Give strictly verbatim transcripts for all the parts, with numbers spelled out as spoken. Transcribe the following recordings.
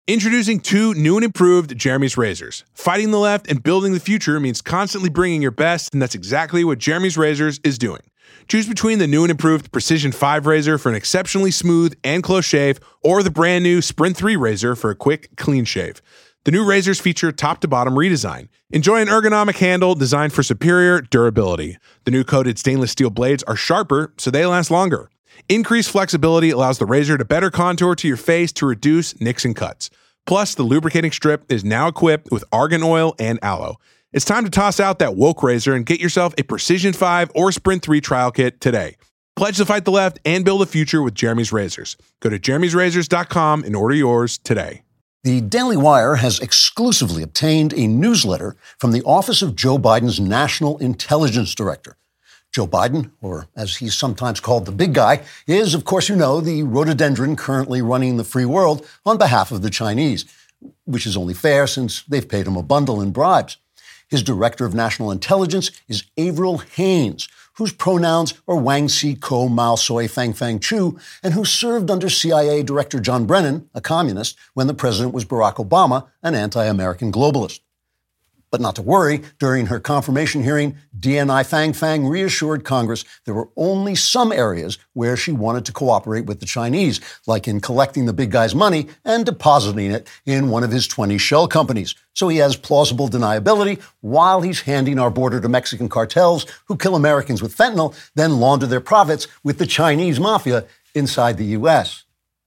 Introducing two new and improved Jeremy's razors. Fighting the left and building the future means constantly bringing your best, and that's exactly what Jeremy's Razors is doing. Choose between the new and improved Precision five razor for an exceptionally smooth and close shave, or the brand new Sprint three razor for a quick, clean shave. The new razors feature top-to-bottom redesign. Enjoy an ergonomic handle designed for superior durability. The new coated stainless steel blades are sharper, so they last longer. Increased flexibility allows the razor to better contour to your face to reduce nicks and cuts. Plus, the lubricating strip is now equipped with argan oil and aloe. It's time to toss out that woke razor and get yourself a Precision five or Sprint three trial kit today. Pledge to fight the left and build a future with Jeremy's Razors. Go to jeremy's razors dot com and order yours today. The Daily Wire has exclusively obtained a newsletter from the Office of Joe Biden's National Intelligence Director. Joe Biden, or as he's sometimes called the big guy, is, of course, you know, the rhododendron currently running the free world on behalf of the Chinese, which is only fair since they've paid him a bundle in bribes. His Director of National Intelligence is Avril Haines, whose pronouns are Wang Si Ko Mao Soy Fang Fang Chu, and who served under C I A Director John Brennan, a communist, when the president was Barack Obama, an anti-American globalist. But not to worry, during her confirmation hearing, D N I Fang Fang reassured Congress there were only some areas where she wanted to cooperate with the Chinese, like in collecting the big guy's money and depositing it in one of his twenty shell companies. So he has plausible deniability while he's handing our border to Mexican cartels who kill Americans with fentanyl, then launder their profits with the Chinese mafia inside the U S.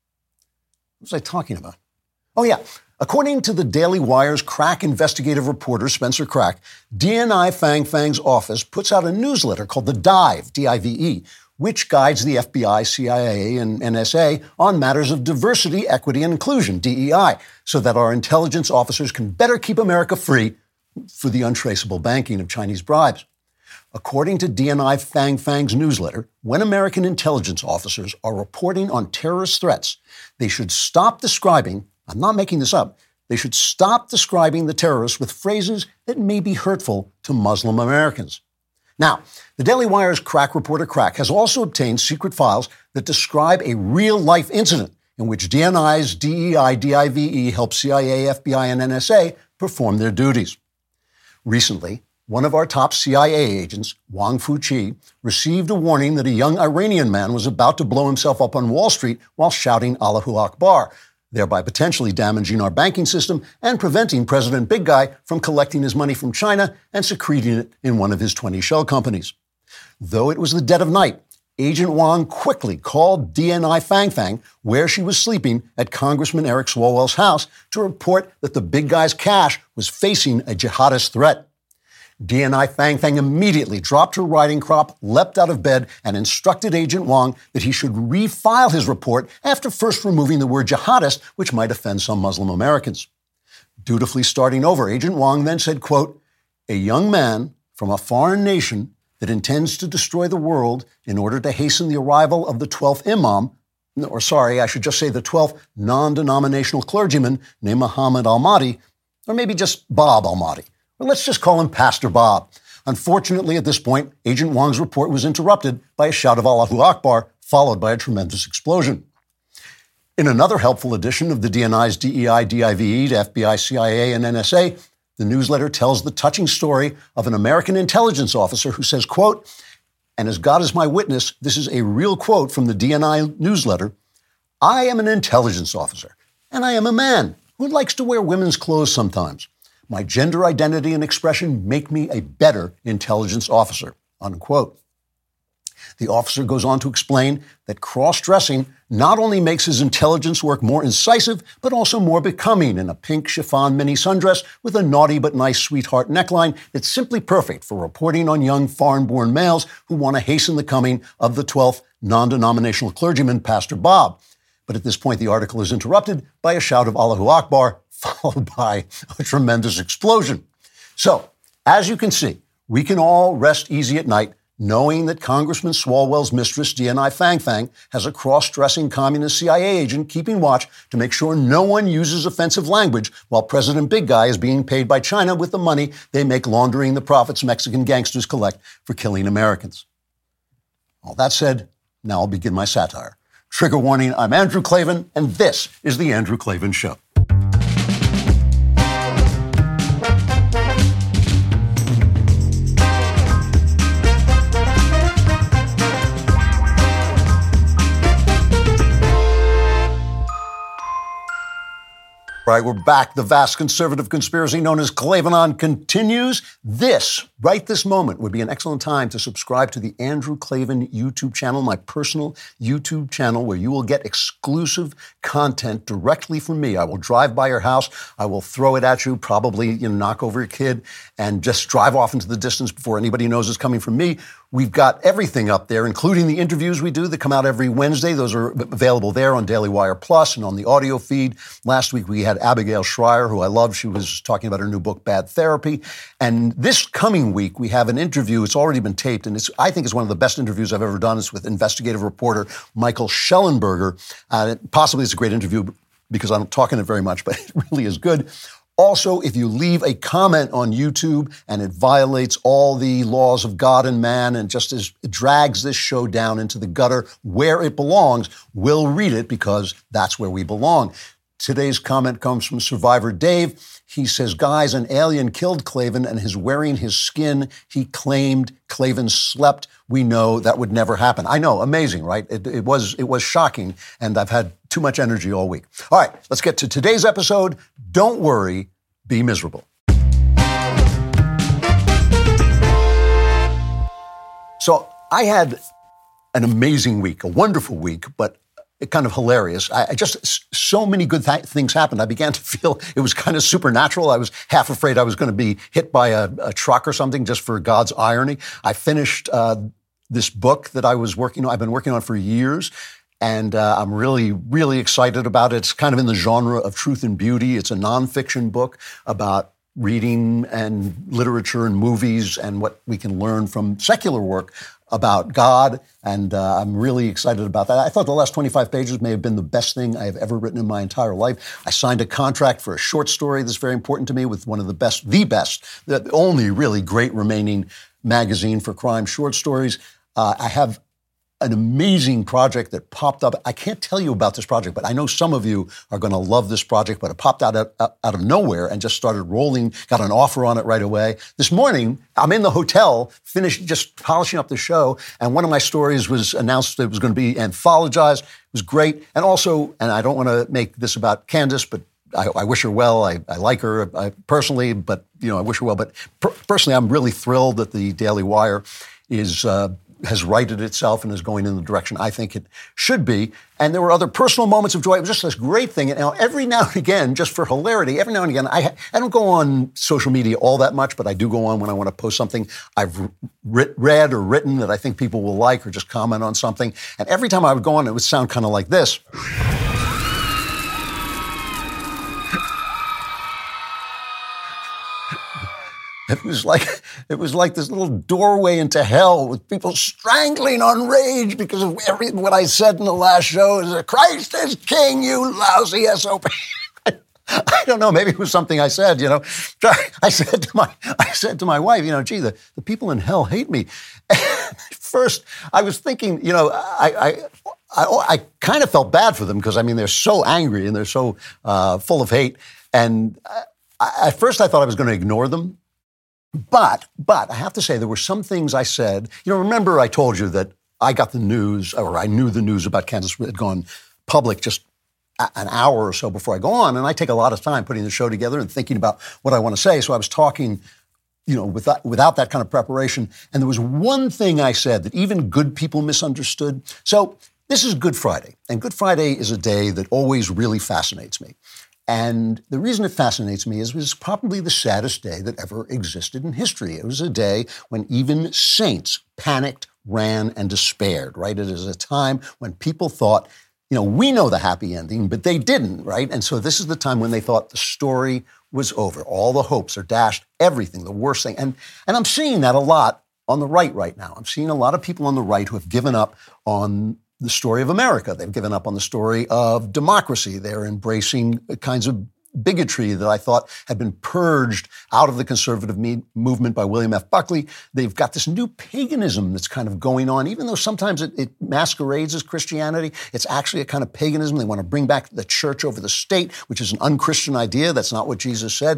What was I talking about? Oh, yeah. According to the Daily Wire's crack investigative reporter, Spencer Crack, D N I Fang Fang's office puts out a newsletter called The Dive, D I V E, which guides the F B I, C I A, and N S A on matters of diversity, equity, and inclusion, D E I, so that our intelligence officers can better keep America free for the untraceable banking of Chinese bribes. According to D N I Fang Fang's newsletter, when American intelligence officers are reporting on terrorist threats, they should stop describing I'm not making this up. They should stop describing the terrorists with phrases that may be hurtful to Muslim Americans. Now, the Daily Wire's crack reporter Crack has also obtained secret files that describe a real-life incident in which D N I's D E I D I V E helped C I A, F B I, and N S A perform their duties. Recently, one of our top C I A agents, Wang Fuqi, received a warning that a young Iranian man was about to blow himself up on Wall Street while shouting Allahu Akbar, thereby potentially damaging our banking system and preventing President Big Guy from collecting his money from China and secreting it in one of his twenty shell companies. Though it was the dead of night, Agent Wang quickly called D N I Fang Fang, where she was sleeping at Congressman Eric Swalwell's house, to report that the big guy's cash was facing a jihadist threat. D N I Fang Fang immediately dropped her riding crop, leapt out of bed, and instructed Agent Wang that he should refile his report after first removing the word jihadist, which might offend some Muslim Americans. Dutifully starting over, Agent Wang then said, quote, "A young man from a foreign nation that intends to destroy the world in order to hasten the arrival of the twelfth imam, or sorry, I should just say the twelfth non-denominational clergyman named Muhammad Al-Mahdi, or maybe just Bob Al-Mahdi. Or let's just call him Pastor Bob." Unfortunately, at this point, Agent Wang's report was interrupted by a shout of Allahu Akbar, followed by a tremendous explosion. In another helpful edition of the D N I's D E I D I V E to F B I, C I A, and N S A, the newsletter tells the touching story of an American intelligence officer who says, quote, "And as God is my witness, this is a real quote from the D N I newsletter, I am an intelligence officer, and I am a man who likes to wear women's clothes sometimes. My gender identity and expression make me a better intelligence officer," unquote. The officer goes on to explain that cross-dressing not only makes his intelligence work more incisive, but also more becoming in a pink chiffon mini sundress with a naughty but nice sweetheart neckline that's simply perfect for reporting on young foreign-born males who want to hasten the coming of the twelfth non-denominational clergyman, Pastor Bob. But at this point, the article is interrupted by a shout of Allahu Akbar, followed by a tremendous explosion. So, as you can see, we can all rest easy at night knowing that Congressman Swalwell's mistress, D N I Fang Fang, has a cross-dressing communist C I A agent keeping watch to make sure no one uses offensive language while President Big Guy is being paid by China with the money they make laundering the profits Mexican gangsters collect for killing Americans. All that said, now I'll begin my satire. Trigger warning, I'm Andrew Klavan, and this is The Andrew Klavan Show. Right, we're back. The vast conservative conspiracy known as Klavanon continues. This, right this moment, would be an excellent time to subscribe to the Andrew Klavan YouTube channel, my personal YouTube channel, where you will get exclusive content directly from me. I will drive by your house. I will throw it at you, probably you know, knock over your kid, and just drive off into the distance before anybody knows it's coming from me. We've got everything up there, including the interviews we do that come out every Wednesday. Those are available there on Daily Wire Plus and on the audio feed. Last week, we had Abigail Schreier, who I love. She was talking about her new book, Bad Therapy. And this coming week, we have an interview. It's already been taped, and it's, I think it's one of the best interviews I've ever done. It's with investigative reporter Michael Schellenberger. Uh, possibly it's a great interview because I'm talking it very much, but it really is good. Also, if you leave a comment on YouTube and it violates all the laws of God and man and just as it drags this show down into the gutter where it belongs, we'll read it because that's where we belong. Today's comment comes from Survivor Dave. He says, guys, an alien killed Klavan and is wearing his skin. He claimed Klavan slept. We know that would never happen. I know, amazing, right? It, it was it was shocking, and I've had too much energy all week. All right, let's get to today's episode. Don't worry, be miserable. So I had an amazing week, a wonderful week, but kind of hilarious. I, I just, so many good th- things happened. I began to feel it was kind of supernatural. I was half afraid I was going to be hit by a, a truck or something just for God's irony. I finished uh, this book that I was working on, I've been working on for years. And uh, I'm really, really excited about it. It's kind of in the genre of truth and beauty. It's a nonfiction book about reading and literature and movies and what we can learn from secular work about God, and uh, I'm really excited about that. I thought the last twenty-five pages may have been the best thing I have ever written in my entire life. I signed a contract for a short story that's very important to me with one of the best, the best, the only really great remaining magazine for crime short stories. Uh, I have an amazing project that popped up. I can't tell you about this project, but I know some of you are going to love this project, but it popped out of, out of nowhere and just started rolling, got an offer on it right away. This morning, I'm in the hotel, finished just polishing up the show, and one of my stories was announced that it was going to be anthologized. It was great. And also, and I don't want to make this about Candace, but I, I wish her well. I, I like her I, personally, but, you know, I wish her well. But per- personally, I'm really thrilled that the Daily Wire is uh, has righted itself and is going in the direction I think it should be. And there were other personal moments of joy. It was just this great thing. And now, every now and again, just for hilarity, every now and again, I, I don't go on social media all that much, but I do go on when I want to post something I've re- read or written that I think people will like or just comment on something. And every time I would go on, it would sound kind of like this. It was like it was like this little doorway into hell with people strangling on rage because of every, what I said in the last show is that Christ is king, you lousy S O P. I don't know. Maybe it was something I said. You know, I said to my I said to my wife, you know, gee, the, the people in hell hate me. First, I was thinking, you know, I I I, I kind of felt bad for them because I mean they're so angry and they're so uh, full of hate. And I, at first, I thought I was going to ignore them. But, but I have to say, there were some things I said. You know, remember I told you that I got the news, or I knew the news about Candace had gone public just a, an hour or so before I go on. And I take a lot of time putting the show together and thinking about what I want to say. So I was talking, you know, without, without that kind of preparation. And there was one thing I said that even good people misunderstood. So this is Good Friday. And Good Friday is a day that always really fascinates me. And the reason it fascinates me is it was probably the saddest day that ever existed in history. It was a day when even saints panicked, ran, and despaired, right? It is a time when people thought, you know, we know the happy ending, but they didn't, right? And so this is the time when they thought the story was over. All the hopes are dashed, everything, the worst thing. And, and I'm seeing that a lot on the right right now. I'm seeing a lot of people on the right who have given up on the story of America. They've given up on the story of democracy. They're embracing kinds of bigotry that I thought had been purged out of the conservative me- movement by William F. Buckley. They've got this new paganism that's kind of going on, even though sometimes it, it masquerades as Christianity. It's actually a kind of paganism. They want to bring back the church over the state, which is an un-Christian idea. That's not what Jesus said.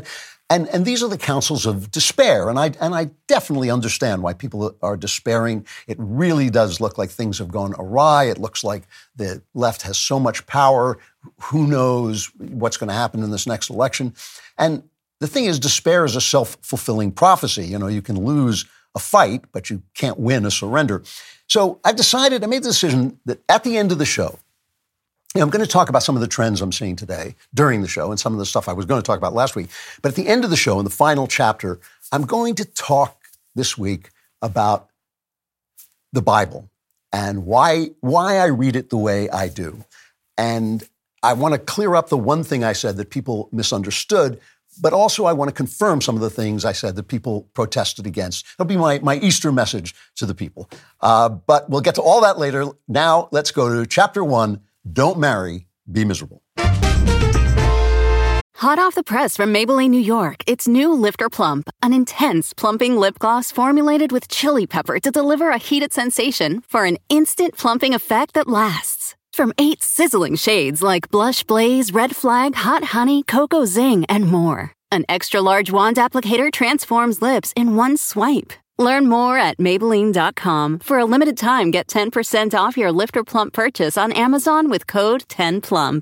And, and these are the counsels of despair. And I, and I definitely understand why people are despairing. It really does look like things have gone awry. It looks like the left has so much power. Who knows what's going to happen in this next election? And the thing is, despair is a self-fulfilling prophecy. You know, you can lose a fight, but you can't win a surrender. So I've decided, I made the decision that at the end of the show, you know, I'm going to talk about some of the trends I'm seeing today during the show and some of the stuff I was going to talk about last week. But at the end of the show, in the final chapter, I'm going to talk this week about the Bible and why, why I read it the way I do. And I want to clear up the one thing I said that people misunderstood, but also I want to confirm some of the things I said that people protested against. It'll be my, my Easter message to the people. Uh, but we'll get to all that later. Now let's go to chapter one. Don't marry, be miserable. Hot off the press from Maybelline, New York, it's new Lifter Plump, an intense plumping lip gloss formulated with chili pepper to deliver a heated sensation for an instant plumping effect that lasts. From eight sizzling shades like Blush Blaze, Red Flag, Hot Honey, Cocoa Zing, and more. An extra-large wand applicator transforms lips in one swipe. Learn more at Maybelline dot com. For a limited time, get ten percent off your Lifter Plump purchase on Amazon with code ten plump.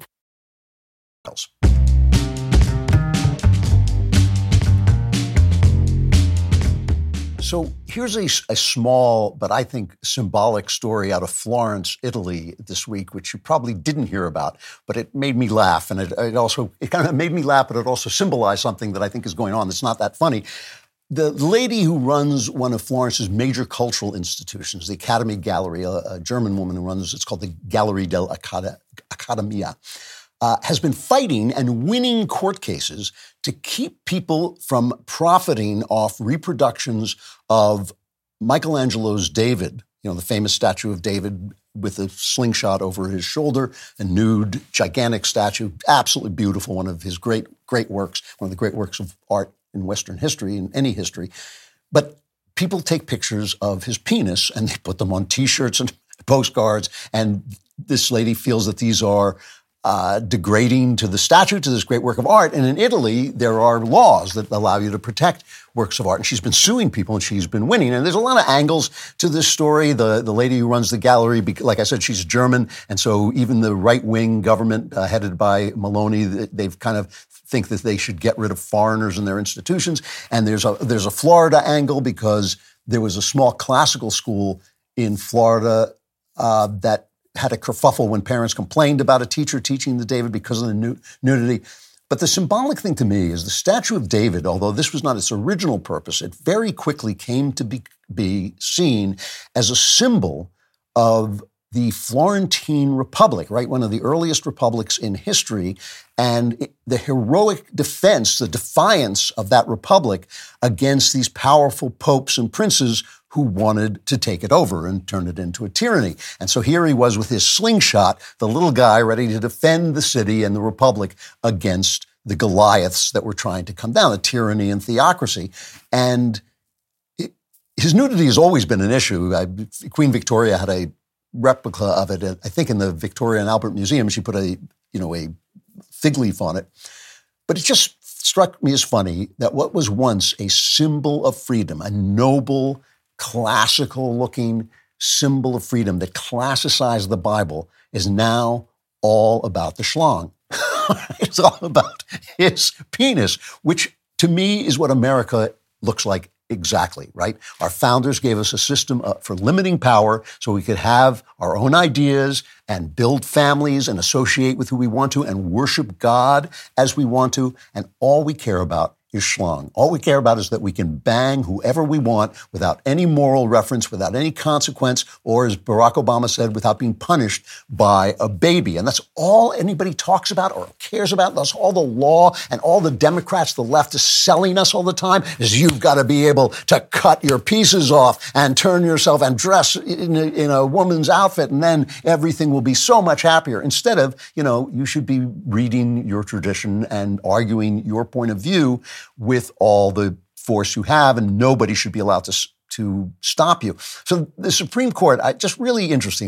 So here's a, a small, but I think symbolic story out of Florence, Italy this week, which you probably didn't hear about, but it made me laugh. And it, it also, it kind of made me laugh, but it also symbolized something that I think is going on that's not that funny. The lady who runs one of Florence's major cultural institutions, the Academy Gallery, a, a German woman who runs, it's called the Gallery dell'Accademia, uh, has been fighting and winning court cases to keep people from profiting off reproductions of Michelangelo's David, you know, the famous statue of David with a slingshot over his shoulder, a nude, gigantic statue, absolutely beautiful, one of his great, great works, one of the great works of art in Western history, in any history. But people take pictures of his penis and they put them on T-shirts and postcards. And this lady feels that these are uh, degrading to the statue, to this great work of art. And in Italy, there are laws that allow you to protect works of art. And she's been suing people and she's been winning. And there's a lot of angles to this story. The, the lady who runs the gallery, like I said, she's German. And so even the right-wing government uh, headed by Meloni, they've kind of think that they should get rid of foreigners in their institutions. And there's a there's a Florida angle because there was a small classical school in Florida uh, that had a kerfuffle when parents complained about a teacher teaching the David because of the nu- nudity. But the symbolic thing to me is the statue of David, although this was not its original purpose, it very quickly came to be, be seen as a symbol of the Florentine Republic, right? One of the earliest republics in history, and the heroic defense, the defiance of that republic against these powerful popes and princes who wanted to take it over and turn it into a tyranny. And so here he was with his slingshot, the little guy ready to defend the city and the republic against the Goliaths that were trying to come down, the tyranny and theocracy. And it, his nudity has always been an issue. I, Queen Victoria had a replica of it, I think in the Victoria and Albert Museum. She put a, you know, a fig leaf on it. But it just struck me as funny that what was once a symbol of freedom, a noble, classical-looking symbol of freedom that classicized the Bible, is now all about the schlong. It's all about his penis, which to me is what America looks like exactly, right? Our founders gave us a system uh, for limiting power so we could have our own ideas and build families and associate with who we want to and worship God as we want to. And all we care about is schlong. All we care about is that we can bang whoever we want without any moral reference, without any consequence, or as Barack Obama said, without being punished by a baby. And that's all anybody talks about or cares about. That's all the law and all the Democrats, the left is selling us all the time is you've got to be able to cut your pieces off and turn yourself and dress in a, in a woman's outfit, and then everything will be so much happier. Instead of, you know, you should be reading your tradition and arguing your point of view with all the force you have, and nobody should be allowed to to stop you. So the Supreme Court, I, just really interesting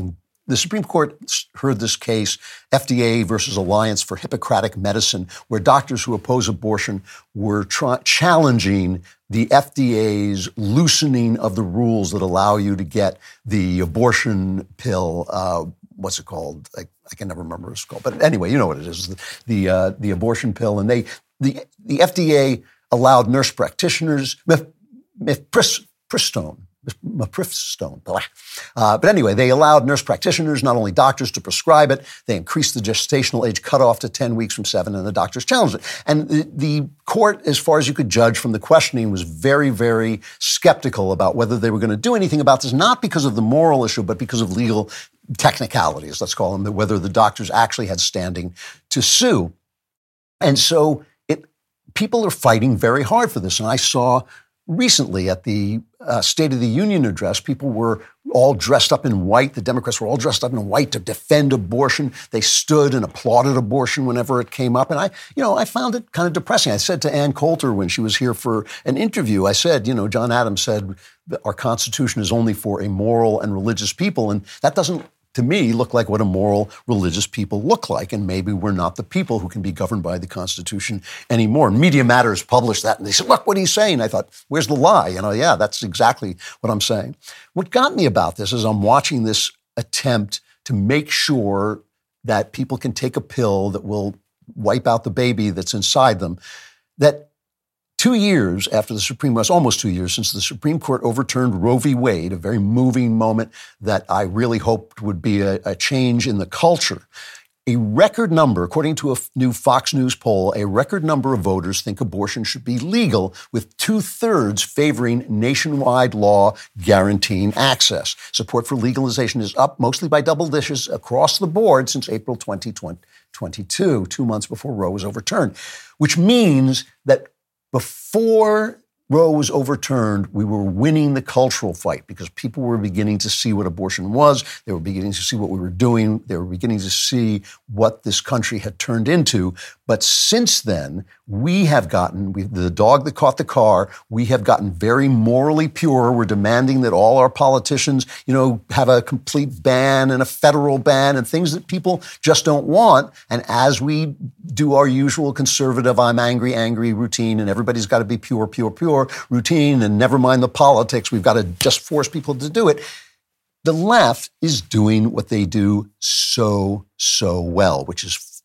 the Supreme Court heard this case, F D A versus Alliance for Hippocratic Medicine, where doctors who oppose abortion were tra- challenging the F D A's loosening of the rules that allow you to get the abortion pill. Uh, what's it called? I, I can never remember what it's called. But anyway, you know what it is, the the, uh, the abortion pill. And they the the F D A allowed nurse practitioners, mif- mifepristone, mifepristone. Uh, but anyway, they allowed nurse practitioners, not only doctors, to prescribe it. They increased the gestational age cutoff to ten weeks from seven, and the doctors challenged it. And the, the court, as far as you could judge from the questioning, was very, very skeptical about whether they were going to do anything about this, not because of the moral issue, but because of legal technicalities, let's call them, whether the doctors actually had standing to sue. And so it, people are fighting very hard for this. And I saw recently at the uh, State of the Union address, people were all dressed up in white. The Democrats were all dressed up in white to defend abortion. They stood and applauded abortion whenever it came up. And I, you know, I found it kind of depressing. I said to Ann Coulter when she was here for an interview, I said, you know, John Adams said that our Constitution is only for a moral and religious people. And that doesn't, to me, look like what a moral, religious people look like. And maybe we're not the people who can be governed by the Constitution anymore. Media Matters published that, and they said, look what he's saying. I thought, where's the lie? You know, yeah, that's exactly what I'm saying. What got me about this is I'm watching this attempt to make sure that people can take a pill that will wipe out the baby that's inside them, that Two years after the Supreme Court, almost two years since the Supreme Court overturned Roe v. Wade, a very moving moment that I really hoped would be a, a change in the culture, a record number, according to a new Fox News poll, a record number of voters think abortion should be legal, with two-thirds favoring nationwide law guaranteeing access. Support for legalization is up mostly by double digits across the board since April twenty twenty-two, two months before Roe was overturned, which means that before Roe was overturned, we were winning the cultural fight because people were beginning to see what abortion was. They were beginning to see what we were doing. They were beginning to see what this country had turned into. But since then, we have gotten, we, the dog that caught the car, we have gotten very morally pure. We're demanding that all our politicians, you know, have a complete ban and a federal ban and things that people just don't want. And as we do our usual conservative, I'm angry, angry routine, and everybody's got to be pure, pure, pure routine, and never mind the politics, we've got to just force people to do it. The left is doing what they do so, so well, which is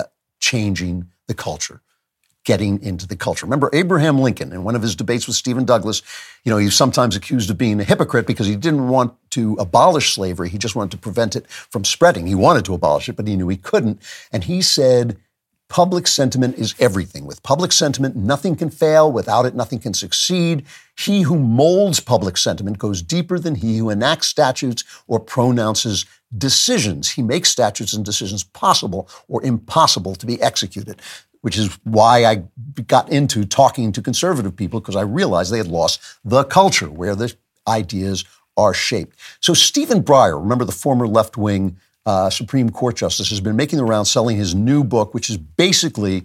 changing the culture, getting into the culture. Remember Abraham Lincoln, in one of his debates with Stephen Douglas, you know, he's sometimes accused of being a hypocrite because he didn't want to abolish slavery. He just wanted to prevent it from spreading. He wanted to abolish it, but he knew he couldn't. And he said, public sentiment is everything. With public sentiment, nothing can fail. Without it, nothing can succeed. He who molds public sentiment goes deeper than he who enacts statutes or pronounces decisions. He makes statutes and decisions possible or impossible to be executed, which is why I got into talking to conservative people, because I realized they had lost the culture where the ideas are shaped. So Stephen Breyer, remember the former left-wing Uh, Supreme Court justice, has been making the rounds selling his new book, which is basically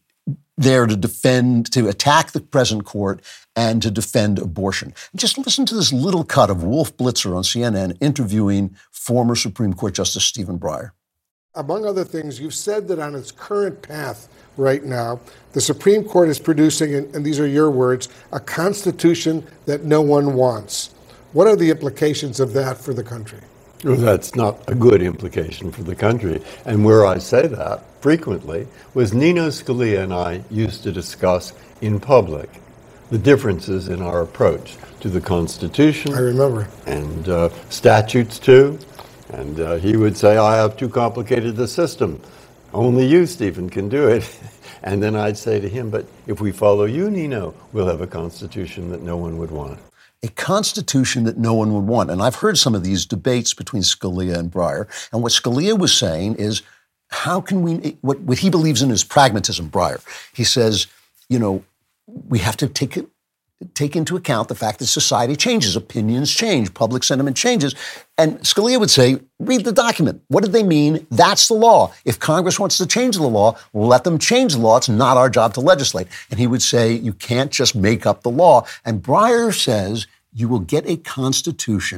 there to defend, to attack the present court and to defend abortion. Just listen to this little cut of Wolf Blitzer on C N N interviewing former Supreme Court Justice Stephen Breyer. Among other things, you've said that on its current path right now, the Supreme Court is producing, and these are your words, a constitution that no one wants. What are the implications of that for the country? Well, that's not a good implication for the country. And where I say that frequently was Nino Scalia and I used to discuss in public the differences in our approach to the Constitution. I remember. And uh, statutes, too. And uh, he would say, I have too complicated a system. Only you, Stephen, can do it. And then I'd say to him, but if we follow you, Nino, we'll have a Constitution that no one would want. A constitution that no one would want. And I've heard some of these debates between Scalia and Breyer. And what Scalia was saying is, how can we, what, what he believes in is pragmatism, Breyer. He says, you know, we have to take, take into account the fact that society changes, opinions change, public sentiment changes. And Scalia would say, read the document. What did they mean? That's the law. If Congress wants to change the law, let them change the law. It's not our job to legislate. And he would say, you can't just make up the law. And Breyer says, you will get a constitution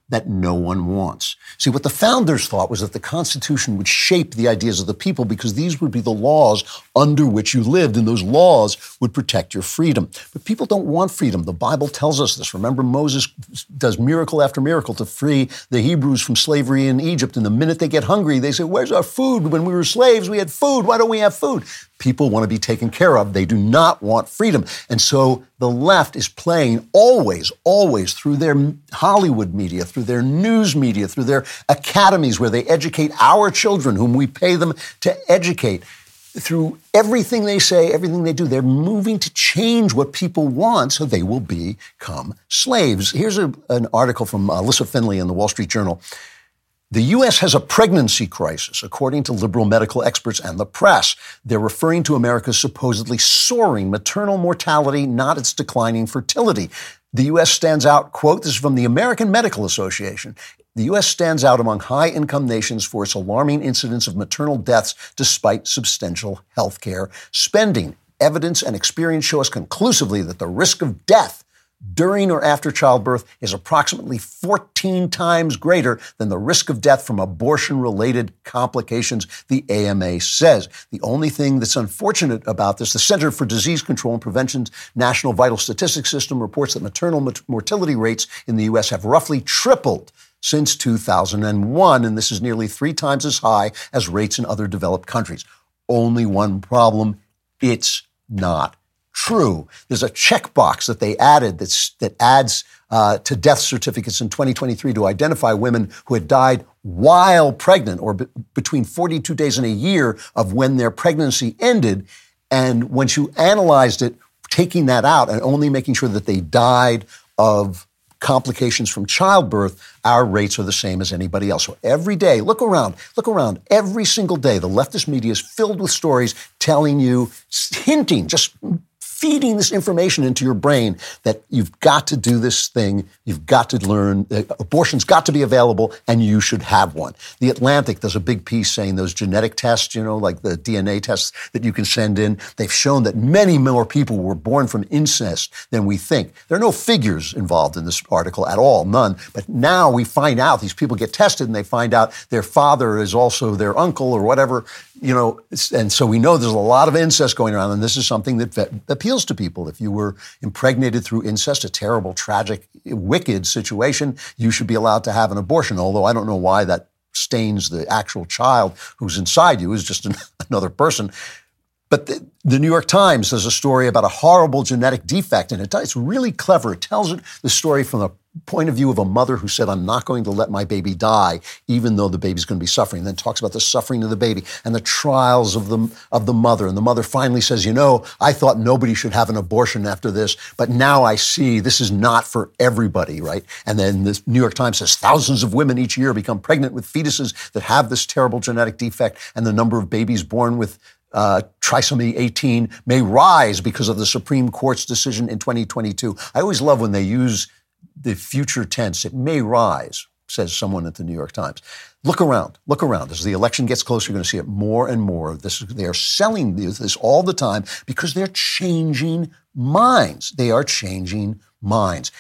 that no one wants. See, what the founders thought was that the Constitution would shape the ideas of the people because these would be the laws under which you lived, and those laws would protect your freedom. But people don't want freedom. The Bible tells us this. Remember, Moses does miracle after miracle to free the Hebrews from slavery in Egypt, and the minute they get hungry, they say, where's our food? When we were slaves, we had food. Why don't we have food? People want to be taken care of. They do not want freedom. And so the left is playing always, always through their Hollywood media, through their news media, through their academies where they educate our children, whom we pay them to educate. Through everything they say, everything they do, they're moving to change what people want so they will become slaves. Here's a, an article from Alyssa Finley in the Wall Street Journal. The U S has a pregnancy crisis, according to liberal medical experts and the press. They're referring to America's supposedly soaring maternal mortality, not its declining fertility. The U S stands out, quote, this is from the American Medical Association. The U S stands out among high-income nations for its alarming incidence of maternal deaths despite substantial health care spending. Evidence and experience show us conclusively that the risk of death during or after childbirth is approximately fourteen times greater than the risk of death from abortion-related complications, the A M A says. The only thing that's unfortunate about this, the Center for Disease Control and Prevention's National Vital Statistics System reports that maternal mortality rates in the U S have roughly tripled since two thousand one, and this is nearly three times as high as rates in other developed countries. Only one problem, it's not true. There's a checkbox that they added that's, that adds uh, to death certificates in twenty twenty-three to identify women who had died while pregnant or be- between forty-two days and a year of when their pregnancy ended. And once you analyzed it, taking that out and only making sure that they died of complications from childbirth, our rates are the same as anybody else. So every day, look around, look around, every single day, the leftist media is filled with stories telling you, hinting, just feeding this information into your brain that you've got to do this thing, you've got to learn, uh, abortion's got to be available, and you should have one. The Atlantic does a big piece saying those genetic tests, you know, like the D N A tests that you can send in, they've shown that many more people were born from incest than we think. There are no figures involved in this article at all, none. But now we find out, these people get tested and they find out their father is also their uncle or whatever, you know, and so we know there's a lot of incest going around, and this is something that, that appeals to people. If you were impregnated through incest, a terrible, tragic, wicked situation, you should be allowed to have an abortion, although I don't know why that stains the actual child who's inside you, is just an, another person. But the, the New York Times does a story about a horrible genetic defect, and it, it's really clever. It tells it, the story from the point of view of a mother who said, I'm not going to let my baby die, even though the baby's going to be suffering. And then talks about the suffering of the baby and the trials of the, of the mother. And the mother finally says, you know, I thought nobody should have an abortion after this, but now I see this is not for everybody, right? And then the New York Times says thousands of women each year become pregnant with fetuses that have this terrible genetic defect, and the number of babies born with Uh, trisomy eighteen may rise because of the Supreme Court's decision in twenty twenty-two. I always love when they use the future tense. It may rise, says someone at the New York Times. Look around. Look around. As the election gets closer, you're going to see it more and more. This, they are selling this all the time because they're changing minds. They are changing minds.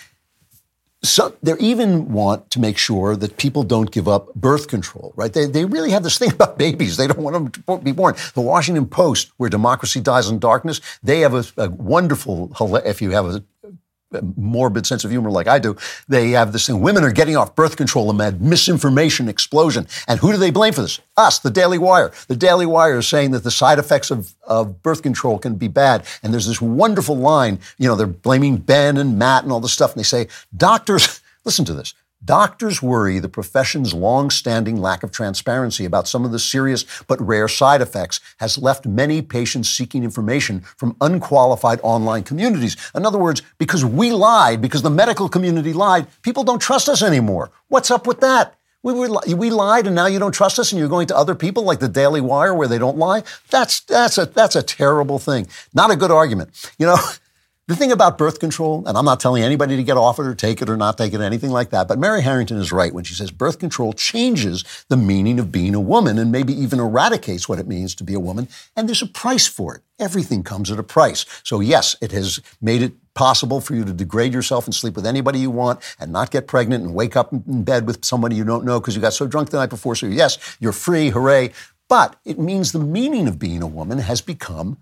So they even want to make sure that people don't give up birth control, right? They they really have this thing about babies. They don't want them to be born. The Washington Post, where democracy dies in darkness, they have a, a wonderful, if you have a, a morbid sense of humor like I do, they have this thing, women are getting off birth control amid misinformation explosion. And who do they blame for this? Us, the Daily Wire. The Daily Wire is saying that the side effects of, of birth control can be bad. And there's this wonderful line, you know, they're blaming Ben and Matt and all this stuff. And they say, doctors, listen to this. Doctors worry the profession's long-standing lack of transparency about some of the serious but rare side effects has left many patients seeking information from unqualified online communities. In other words, because we lied, because the medical community lied, people don't trust us anymore. What's up with that? We were we lied, and now you don't trust us, and you're going to other people like the Daily Wire where they don't lie? That's that's a that's a terrible thing. Not a good argument. You know, the thing about birth control, and I'm not telling anybody to get off it or take it or not take it, anything like that, but Mary Harrington is right when she says birth control changes the meaning of being a woman and maybe even eradicates what it means to be a woman, and there's a price for it. Everything comes at a price. So yes, it has made it possible for you to degrade yourself and sleep with anybody you want and not get pregnant and wake up in bed with somebody you don't know because you got so drunk the night before. So yes, you're free, hooray. But it means the meaning of being a woman has become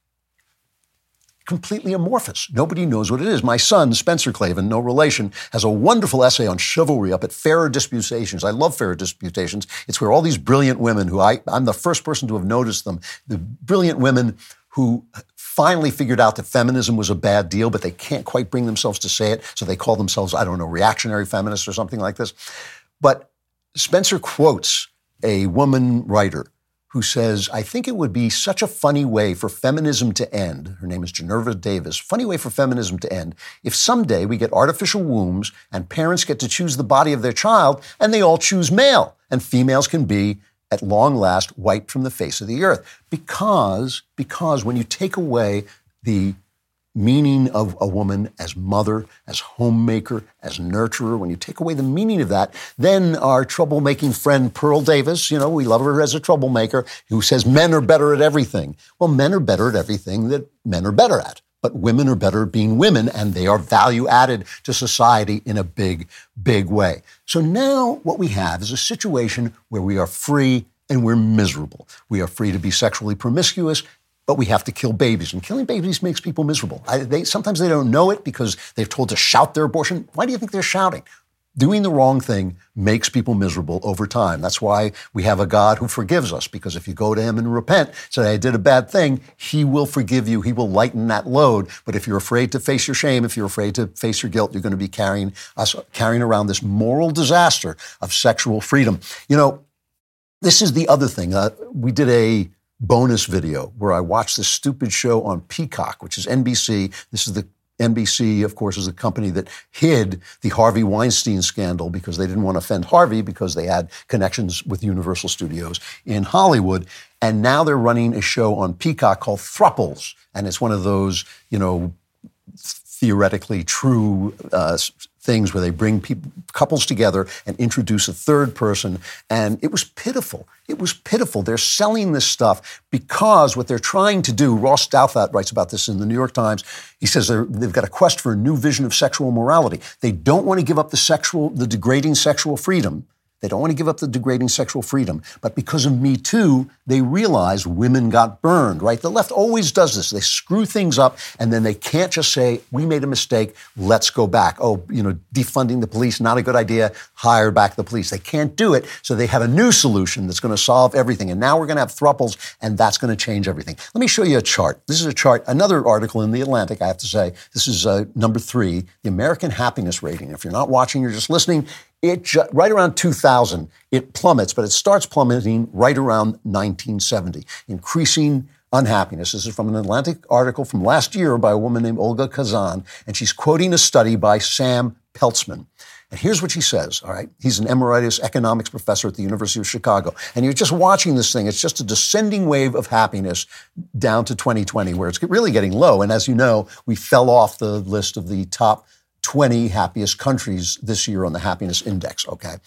completely amorphous. Nobody knows what it is. My son, Spencer Klavan, no relation, has a wonderful essay on chivalry up at Fairer Disputations. I love Fairer Disputations. It's where all these brilliant women who I, I'm the first person to have noticed them, the brilliant women who finally figured out that feminism was a bad deal, but they can't quite bring themselves to say it, so they call themselves, I don't know, reactionary feminists or something like this. But Spencer quotes a woman writer who says, I think it would be such a funny way for feminism to end, her name is Geneva Davis, funny way for feminism to end, if someday we get artificial wombs and parents get to choose the body of their child and they all choose male, and females can be, at long last, wiped from the face of the earth. Because, because when you take away the meaning of a woman as mother, as homemaker, as nurturer, when you take away the meaning of that, then our troublemaking friend Pearl Davis, you know, we love her as a troublemaker, who says men are better at everything. Well, men are better at everything that men are better at. But women are better at being women, and they are value added to society in a big, big way. So now what we have is a situation where we are free and we're miserable. We are free to be sexually promiscuous, but we have to kill babies. And killing babies makes people miserable. I, they, sometimes they don't know it because they're told to shout their abortion. Why do you think they're shouting? Doing the wrong thing makes people miserable over time. That's why we have a God who forgives us, because if you go to him and repent, say, I did a bad thing, he will forgive you. He will lighten that load. But if you're afraid to face your shame, if you're afraid to face your guilt, you're going to be carrying us, carrying around this moral disaster of sexual freedom. You know, this is the other thing. Uh, we did a bonus video where I watched this stupid show on Peacock, which is N B C. This is the N B C, of course, is a company that hid the Harvey Weinstein scandal because they didn't want to offend Harvey because they had connections with Universal Studios in Hollywood. And now they're running a show on Peacock called Thruples. And it's one of those, you know, theoretically true uh, things where they bring people, couples together and introduce a third person. And it was pitiful. It was pitiful. They're selling this stuff because what they're trying to do, Ross Douthat writes about this in the New York Times. He says they've got a quest for a new vision of sexual morality. They don't want to give up the sexual, the degrading sexual freedom. They don't want to give up the degrading sexual freedom. But because of Me Too, they realize women got burned, right? The left always does this. They screw things up, and then they can't just say, we made a mistake, let's go back. Oh, you know, defunding the police, not a good idea, hire back the police. They can't do it, so they have a new solution that's going to solve everything. And now we're going to have thruples, and that's going to change everything. Let me show you a chart. This is a chart, another article in The Atlantic, I have to say. This is uh, number three, the American Happiness Rating. If you're not watching, you're just listening. It ju- right around two thousand, it plummets, but it starts plummeting right around nineteen seventy, increasing unhappiness. This is from an Atlantic article from last year by a woman named Olga Kazan, and she's quoting a study by Sam Peltzman. And here's what she says, all right? He's an emeritus economics professor at the University of Chicago. And you're just watching this thing. It's just a descending wave of happiness down to twenty twenty, where it's really getting low. And as you know, we fell off the list of the top twenty happiest countries this year on the happiness index, okay?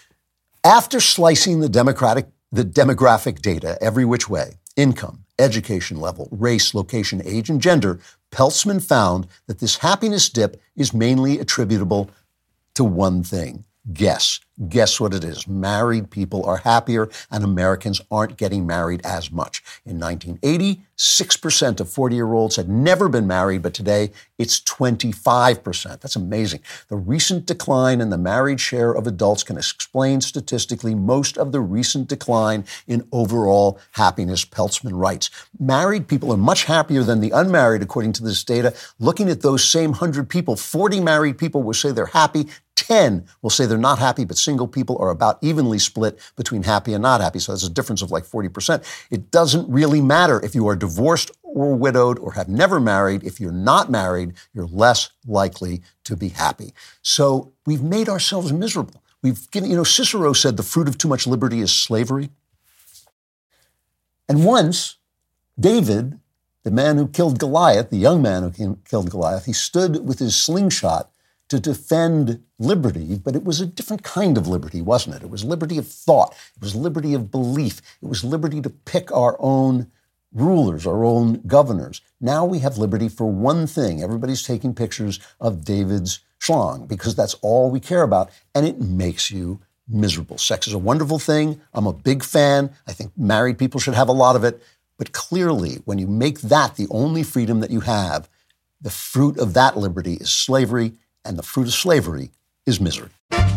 After slicing the democratic, the demographic data every which way, income, education level, race, location, age, and gender, Peltzman found that this happiness dip is mainly attributable to one thing. Guess. Guess what it is. Married people are happier, and Americans aren't getting married as much. In nineteen eighty, six percent of forty-year-olds had never been married, but today it's twenty-five percent. That's amazing. The recent decline in the married share of adults can explain statistically most of the recent decline in overall happiness, Peltzman writes. Married people are much happier than the unmarried, according to this data. Looking at those same one hundred people, forty married people will say they're happy, ten will say they're not happy, but single people are about evenly split between happy and not happy. So that's a difference of like forty percent. It doesn't really matter if you are divorced or widowed or have never married. If you're not married, you're less likely to be happy. So we've made ourselves miserable. We've given, you know, Cicero said the fruit of too much liberty is slavery. And once David, the man who killed Goliath, the young man who killed Goliath, he stood with his slingshot to defend liberty, but it was a different kind of liberty, wasn't it? It was liberty of thought. It was liberty of belief. It was liberty to pick our own rulers, our own governors. Now we have liberty for one thing. Everybody's taking pictures of David's schlong because that's all we care about, and it makes you miserable. Sex is a wonderful thing. I'm a big fan. I think married people should have a lot of it. But clearly, when you make that the only freedom that you have, the fruit of that liberty is slavery, and the fruit of slavery is misery.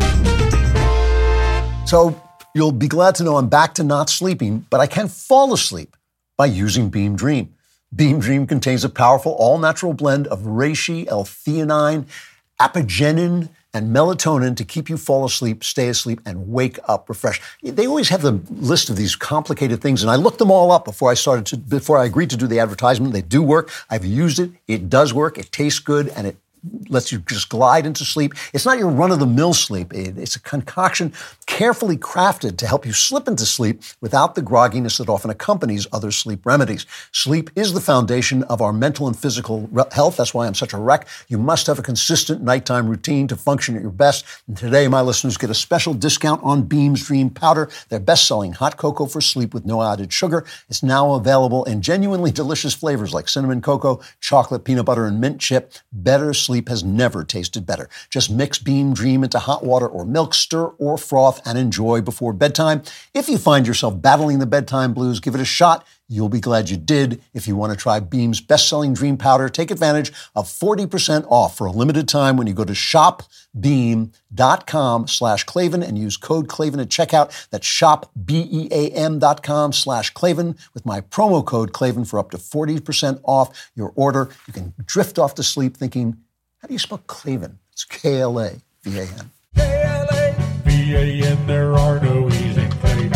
So you'll be glad to know I'm back to not sleeping, but I can fall asleep by using Beam Dream. Beam Dream contains a powerful all-natural blend of reishi, L-theanine, apigenin, and melatonin to keep you fall asleep, stay asleep, and wake up refreshed. They always have the list of these complicated things, and I looked them all up before I started to, before I agreed to do the advertisement. They do work. I've used it. It does work. It tastes good, and it lets you just glide into sleep. It's not your run-of-the-mill sleep. It's a concoction carefully crafted to help you slip into sleep without the grogginess that often accompanies other sleep remedies. Sleep is the foundation of our mental and physical health. That's why I'm such a wreck. You must have a consistent nighttime routine to function at your best. And today, my listeners get a special discount on Beam's Dream Powder, their best-selling hot cocoa for sleep with no added sugar. It's now available in genuinely delicious flavors like cinnamon cocoa, chocolate, peanut butter, and mint chip. Better sleep Sleep has never tasted better. Just mix Beam Dream into hot water or milk, stir or froth, and enjoy before bedtime. If you find yourself battling the bedtime blues, give it a shot. You'll be glad you did. If you want to try Beam's best-selling Dream Powder, take advantage of forty percent off for a limited time when you go to shopbeam.com slash Klavan and use code Klavan at checkout. That's shopbeam.com slash Klavan with my promo code Klavan for up to forty percent off your order. You can drift off to sleep thinking, how do you spell Klavan? It's K L A V A N. K L A V A N, there are no E's in Klavan.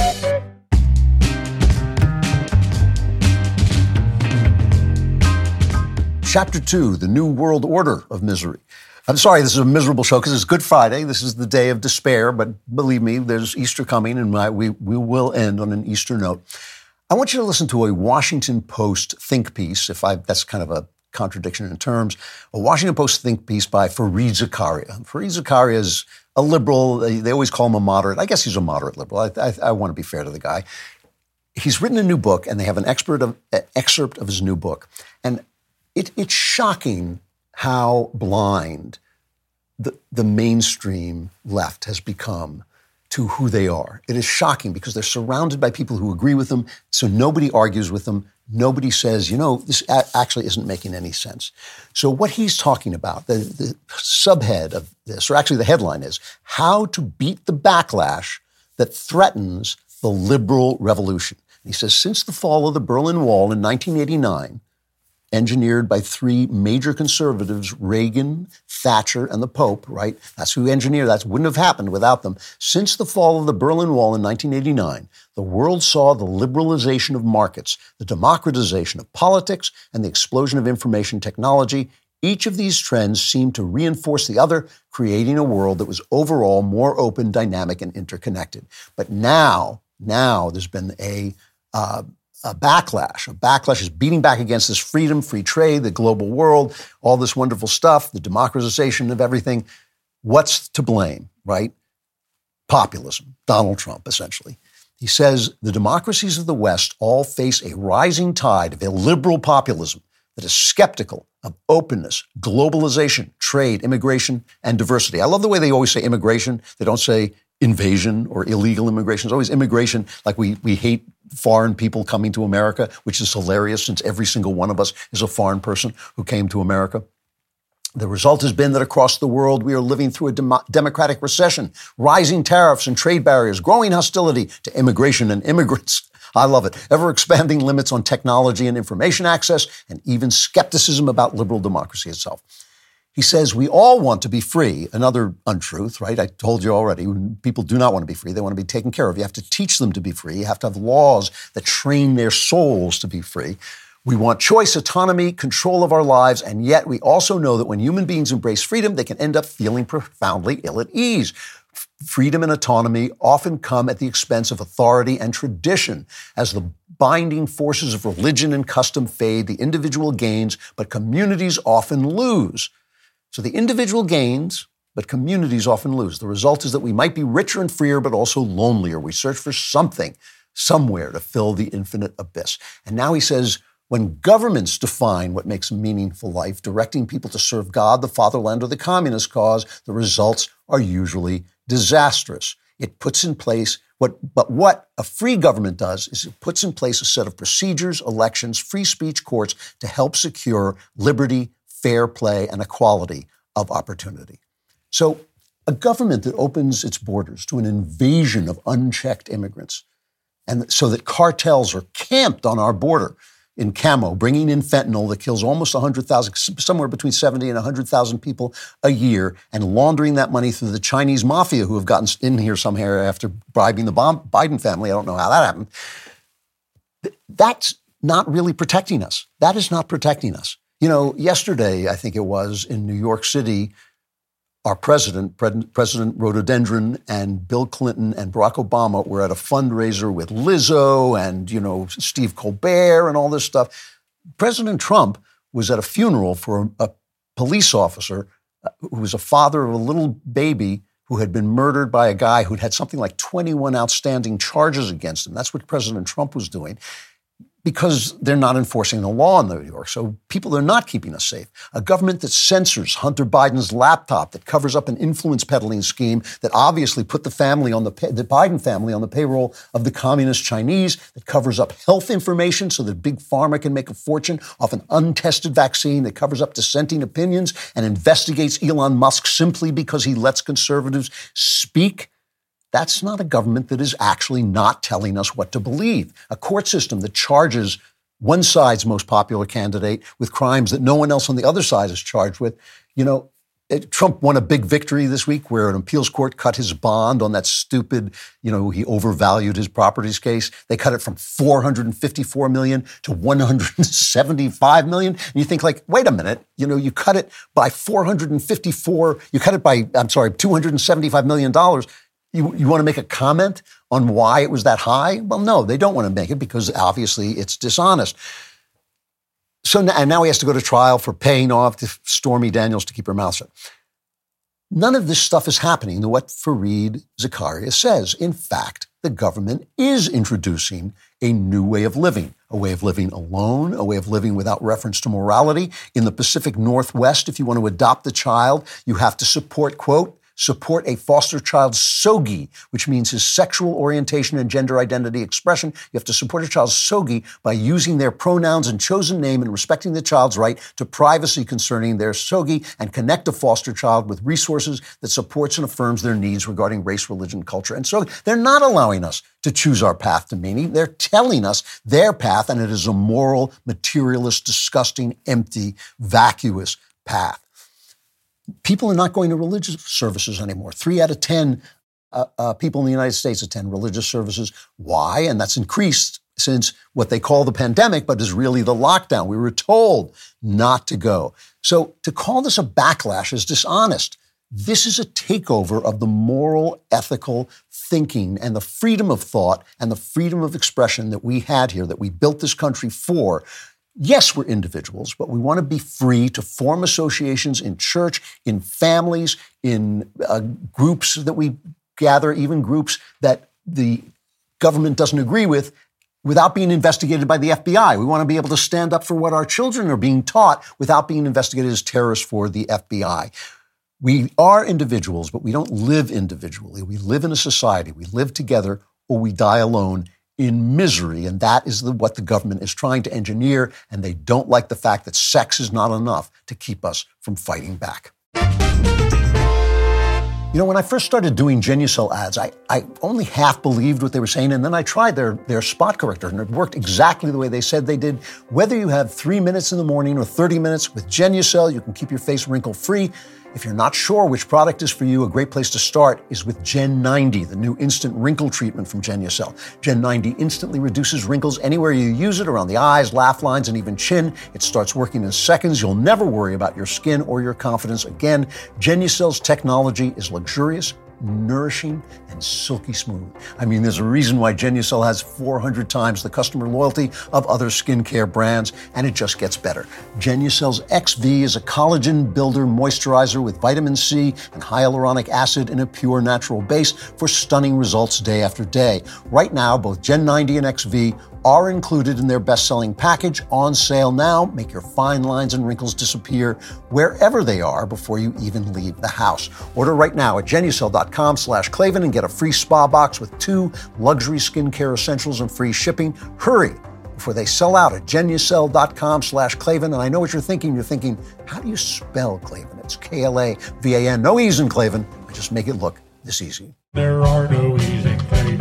Chapter two, The New World Order of Misery. I'm sorry, this is a miserable show because it's Good Friday. This is the day of despair, but believe me, there's Easter coming, and my, we, we will end on an Easter note. I want you to listen to a Washington Post think piece, if I that's kind of a contradiction in terms, a Washington Post think piece by Fareed Zakaria. Fareed Zakaria is a liberal. They, they always call him a moderate. I guess he's a moderate liberal. I, I, I want to be fair to the guy. He's written a new book, and they have an expert of, an excerpt of his new book. And it, it's shocking how blind the, the mainstream left has become to who they are. It is shocking because they're surrounded by people who agree with them, so nobody argues with them. Nobody says, you know, this actually isn't making any sense. So what he's talking about, the, the subhead of this, or actually the headline is, How to Beat the Backlash That Threatens the Liberal Revolution. And he says, since the fall of the Berlin Wall in nineteen eighty-nine, engineered by three major conservatives, Reagan, Thatcher, and the Pope, right? That's who engineered. That wouldn't have happened without them. Since the fall of the Berlin Wall in nineteen eighty-nine, the world saw the liberalization of markets, the democratization of politics, and the explosion of information technology. Each of these trends seemed to reinforce the other, creating a world that was overall more open, dynamic, and interconnected. But now, now there's been a uh, A backlash. A backlash is beating back against this freedom, free trade, the global world, all this wonderful stuff, the democratization of everything. What's to blame, right? Populism. Donald Trump, essentially. He says the democracies of the West all face a rising tide of illiberal populism that is skeptical of openness, globalization, trade, immigration, and diversity. I love the way they always say immigration. They don't say invasion or illegal immigration. It's always immigration, like we we hate foreign people coming to America, which is hilarious since every single one of us is a foreign person who came to America. The result has been that across the world, we are living through a dem- democratic recession, rising tariffs and trade barriers, growing hostility to immigration and immigrants. I love it. Ever-expanding limits on technology and information access, and even skepticism about liberal democracy itself. He says we all want to be free. Another untruth, right? I told you already, people do not want to be free. They want to be taken care of. You have to teach them to be free. You have to have laws that train their souls to be free. We want choice, autonomy, control of our lives, and yet we also know that when human beings embrace freedom, they can end up feeling profoundly ill at ease. Freedom and autonomy often come at the expense of authority and tradition. As the binding forces of religion and custom fade, the individual gains, but communities often lose. So the individual gains, but communities often lose. The result is that we might be richer and freer, but also lonelier. We search for something, somewhere to fill the infinite abyss. And now he says, when governments define what makes a meaningful life, directing people to serve God, the fatherland, or the communist cause, the results are usually disastrous. It puts in place what, but what a free government does is it puts in place a set of procedures, elections, free speech courts to help secure liberty, fair play, and equality of opportunity. So a government that opens its borders to an invasion of unchecked immigrants, and so that cartels are camped on our border in camo, bringing in fentanyl that kills almost one hundred thousand, somewhere between seventy and one hundred thousand people a year, and laundering that money through the Chinese mafia who have gotten in here somehow after bribing the Biden family. I don't know how that happened. That's not really protecting us. That is not protecting us. You know, yesterday, I think it was, in New York City, our president, President Rhododendron, and Bill Clinton and Barack Obama were at a fundraiser with Lizzo and, you know, Steve Colbert and all this stuff. President Trump was at a funeral for a, a police officer who was a father of a little baby who had been murdered by a guy who'd had something like twenty-one outstanding charges against him. That's what President Trump was doing, because they're not enforcing the law in New York. So people are not keeping us safe. A government that censors Hunter Biden's laptop, that covers up an influence peddling scheme that obviously put the family on the, pay, the Biden family on the payroll of the communist Chinese, that covers up health information so that Big Pharma can make a fortune off an untested vaccine, that covers up dissenting opinions and investigates Elon Musk simply because he lets conservatives speak. That's not a government that is actually not telling us what to believe. A court system that charges one side's most popular candidate with crimes that no one else on the other side is charged with. You know, it, Trump won a big victory this week where an appeals court cut his bond on that stupid, you know, he overvalued his properties case. They cut it from four hundred fifty-four million dollars to one hundred seventy-five million dollars. And you think like, wait a minute, you know, you cut it by four hundred fifty-four, you cut it by, I'm sorry, two hundred seventy-five million dollars. You, you want to make a comment on why it was that high? Well, no, they don't want to make it because obviously it's dishonest. So and now he has to go to trial for paying off to Stormy Daniels to keep her mouth shut. None of this stuff is happening to what Fareed Zakaria says. In fact, the government is introducing a new way of living, a way of living alone, a way of living without reference to morality. In the Pacific Northwest, if you want to adopt a child, you have to support, quote, support a foster child's SOGI, which means his sexual orientation and gender identity expression. You have to support a child's SOGI by using their pronouns and chosen name and respecting the child's right to privacy concerning their SOGI, and connect a foster child with resources that supports and affirms their needs regarding race, religion, culture, and so they're not allowing us to choose our path to meaning. They're telling us their path, and it is a moral, materialist, disgusting, empty, vacuous path. People are not going to religious services anymore. Three out of ten uh, uh, people in the United States attend religious services. Why? And that's increased since what they call the pandemic, but is really the lockdown. We were told not to go. So to call this a backlash is dishonest. This is a takeover of the moral, ethical thinking and the freedom of thought and the freedom of expression that we had here, that we built this country for. Yes, we're individuals, but we want to be free to form associations in church, in families, in uh, groups that we gather, even groups that the government doesn't agree with, without being investigated by the F B I. We want to be able to stand up for what our children are being taught without being investigated as terrorists for the F B I. We are individuals, but we don't live individually. We live in a society. We live together, or we die alone in misery, and that is the, what the government is trying to engineer, and they don't like the fact that sex is not enough to keep us from fighting back. You know, when I first started doing Genucel ads, I, I only half believed what they were saying, and then I tried their, their spot corrector, and it worked exactly the way they said they did. Whether you have three minutes in the morning or thirty minutes with Genucel, you can keep your face wrinkle-free. If you're not sure which product is for you, a great place to start is with Gen ninety, the new instant wrinkle treatment from Genucel. Gen ninety instantly reduces wrinkles anywhere you use it, around the eyes, laugh lines, and even chin. It starts working in seconds. You'll never worry about your skin or your confidence again. Genucel's technology is luxurious, nourishing and silky smooth. I mean, there's a reason why Genucel has four hundred times the customer loyalty of other skincare brands, and it just gets better. Genucel's X V is a collagen builder moisturizer with vitamin C and hyaluronic acid in a pure natural base for stunning results day after day. Right now, both Gen ninety and X V are included in their best-selling package, on sale now. Make your fine lines and wrinkles disappear wherever they are before you even leave the house. Order right now at Genucel.com slash Klavan and get a free spa box with two luxury skincare essentials and free shipping. Hurry before they sell out at Genucel.com slash Klavan. And I know what you're thinking. You're thinking, how do you spell Klavan? It's K L A V A N. No E's in Klavan. I just make it look this easy. There are no E's in Klavan.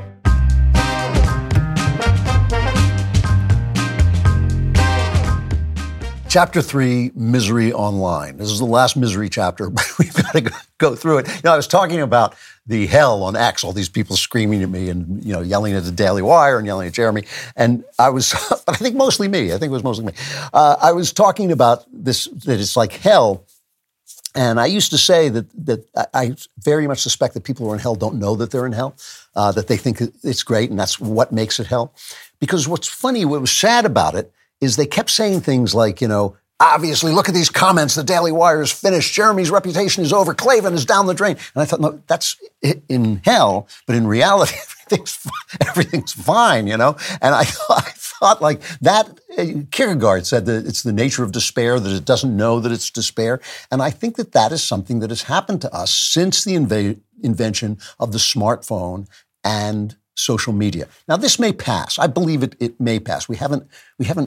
Chapter three, Misery Online. This is the last misery chapter, but we've got to go, go through it. You know, I was talking about the hell on X, all these people screaming at me and, you know, yelling at the Daily Wire and yelling at Jeremy. And I was, I think mostly me. I think it was mostly me. Uh, I was talking about this, that it's like hell. And I used to say that that I very much suspect that people who are in hell don't know that they're in hell, uh, that they think it's great, and that's what makes it hell. Because what's funny, what was sad about it, is they kept saying things like, you know, obviously, look at these comments. The Daily Wire is finished. Jeremy's reputation is over. Klavan is down the drain. And I thought, no, that's in hell. But in reality, everything's, everything's fine, you know? And I, I thought like that, Kierkegaard said that it's the nature of despair, that it doesn't know that it's despair. And I think that that is something that has happened to us since the inv- invention of the smartphone and social media. Now, this may pass. I believe it, it may pass. We haven't, we haven't,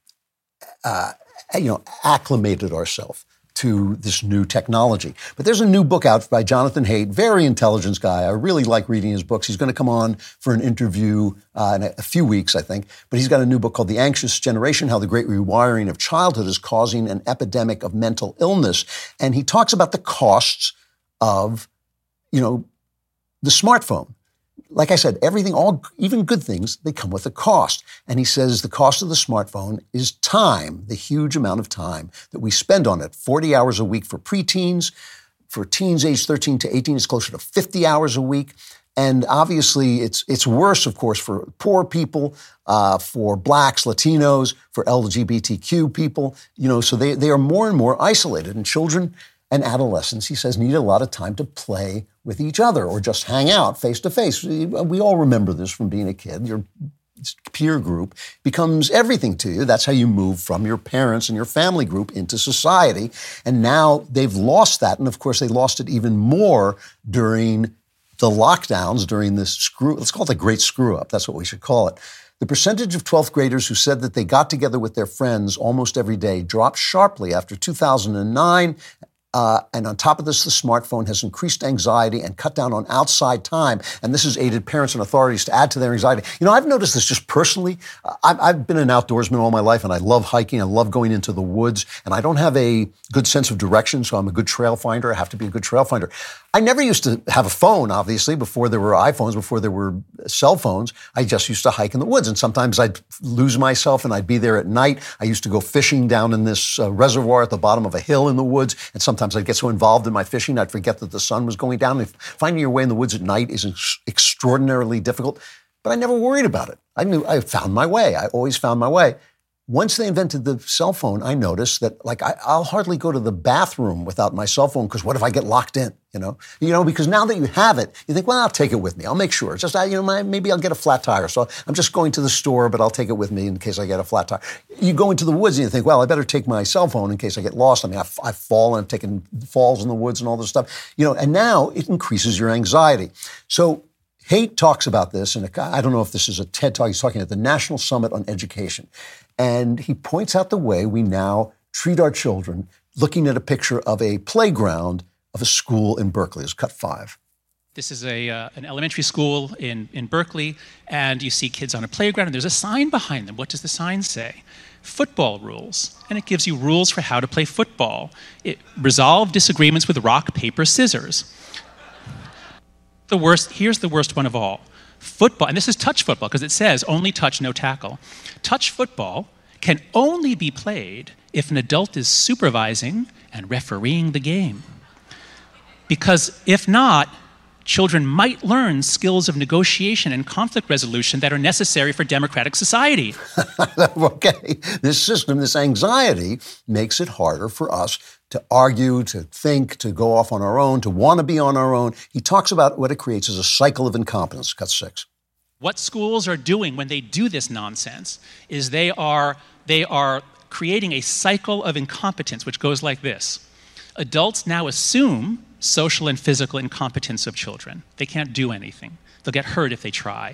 Uh, you know, acclimated ourselves to this new technology. But there's a new book out by Jonathan Haidt, very intelligent guy. I really like reading his books. He's going to come on for an interview uh, in a, a few weeks, I think. But he's got a new book called The Anxious Generation, How the Great Rewiring of Childhood is Causing an Epidemic of Mental Illness. And he talks about the costs of, you know, the smartphone. Like I said, everything, all even good things, they come with a cost. And he says the cost of the smartphone is time, the huge amount of time that we spend on it. forty hours a week for preteens. For teens aged thirteen to eighteen, it's closer to fifty hours a week. And obviously, it's it's worse, of course, for poor people, uh, for blacks, Latinos, for L G B T Q people. You know, so they, they are more and more isolated. And children and adolescents, he says, need a lot of time to play with each other or just hang out face to face. We all remember this from being a kid. Your peer group becomes everything to you. That's how you move from your parents and your family group into society. And now they've lost that. And of course, they lost it even more during the lockdowns, during this screw, let's call it the great screw up. That's what we should call it. The percentage of twelfth graders who said that they got together with their friends almost every day dropped sharply after two thousand nine. Uh, and on top of this, the smartphone has increased anxiety and cut down on outside time. And this has aided parents and authorities to add to their anxiety. You know, I've noticed this just personally. Uh, I've, I've been an outdoorsman all my life, and I love hiking. I love going into the woods. And I don't have a good sense of direction, so I'm a good trail finder. I have to be a good trail finder. I never used to have a phone, obviously, before there were iPhones, before there were cell phones. I just used to hike in the woods. And sometimes I'd lose myself, and I'd be there at night. I used to go fishing down in this uh, reservoir at the bottom of a hill in the woods. And sometimes I'd get so involved in my fishing, I'd forget that the sun was going down. And finding your way in the woods at night is ex- extraordinarily difficult. But I never worried about it. I knew I found my way. I always found my way. Once they invented the cell phone, I noticed that, like, I, I'll hardly go to the bathroom without my cell phone, because what if I get locked in, you know? You know, because now that you have it, you think, well, I'll take it with me. I'll make sure. It's just, you know, my, maybe I'll get a flat tire. So I'm just going to the store, but I'll take it with me in case I get a flat tire. You go into the woods and you think, well, I better take my cell phone in case I get lost. I mean, I've, I've fallen, I've taken falls in the woods and all this stuff. You know, and now it increases your anxiety. So Haidt talks about this, and I don't know if this is a TED Talk. He's talking at the National Summit on Education. And he points out the way we now treat our children, looking at a picture of a playground of a school in Berkeley. It's cut five. This is a uh, an elementary school in, in Berkeley, and you see kids on a playground, and there's a sign behind them. What does the sign say? Football rules. And it gives you rules for how to play football. It, resolve disagreements with rock, paper, scissors. The worst, here's the worst one of all. Football, and this is touch football because it says only touch, no tackle. Touch football can only be played if an adult is supervising and refereeing the game. Because if not, children might learn skills of negotiation and conflict resolution that are necessary for democratic society. Okay, this system, this anxiety makes it harder for us to argue, to think, to go off on our own, to want to be on our own. He talks about what it creates as a cycle of incompetence. Cut six. What schools are doing when they do this nonsense is they are they are creating a cycle of incompetence, which goes like this. Adults now assume social and physical incompetence of children. They can't do anything. They'll get hurt if they try.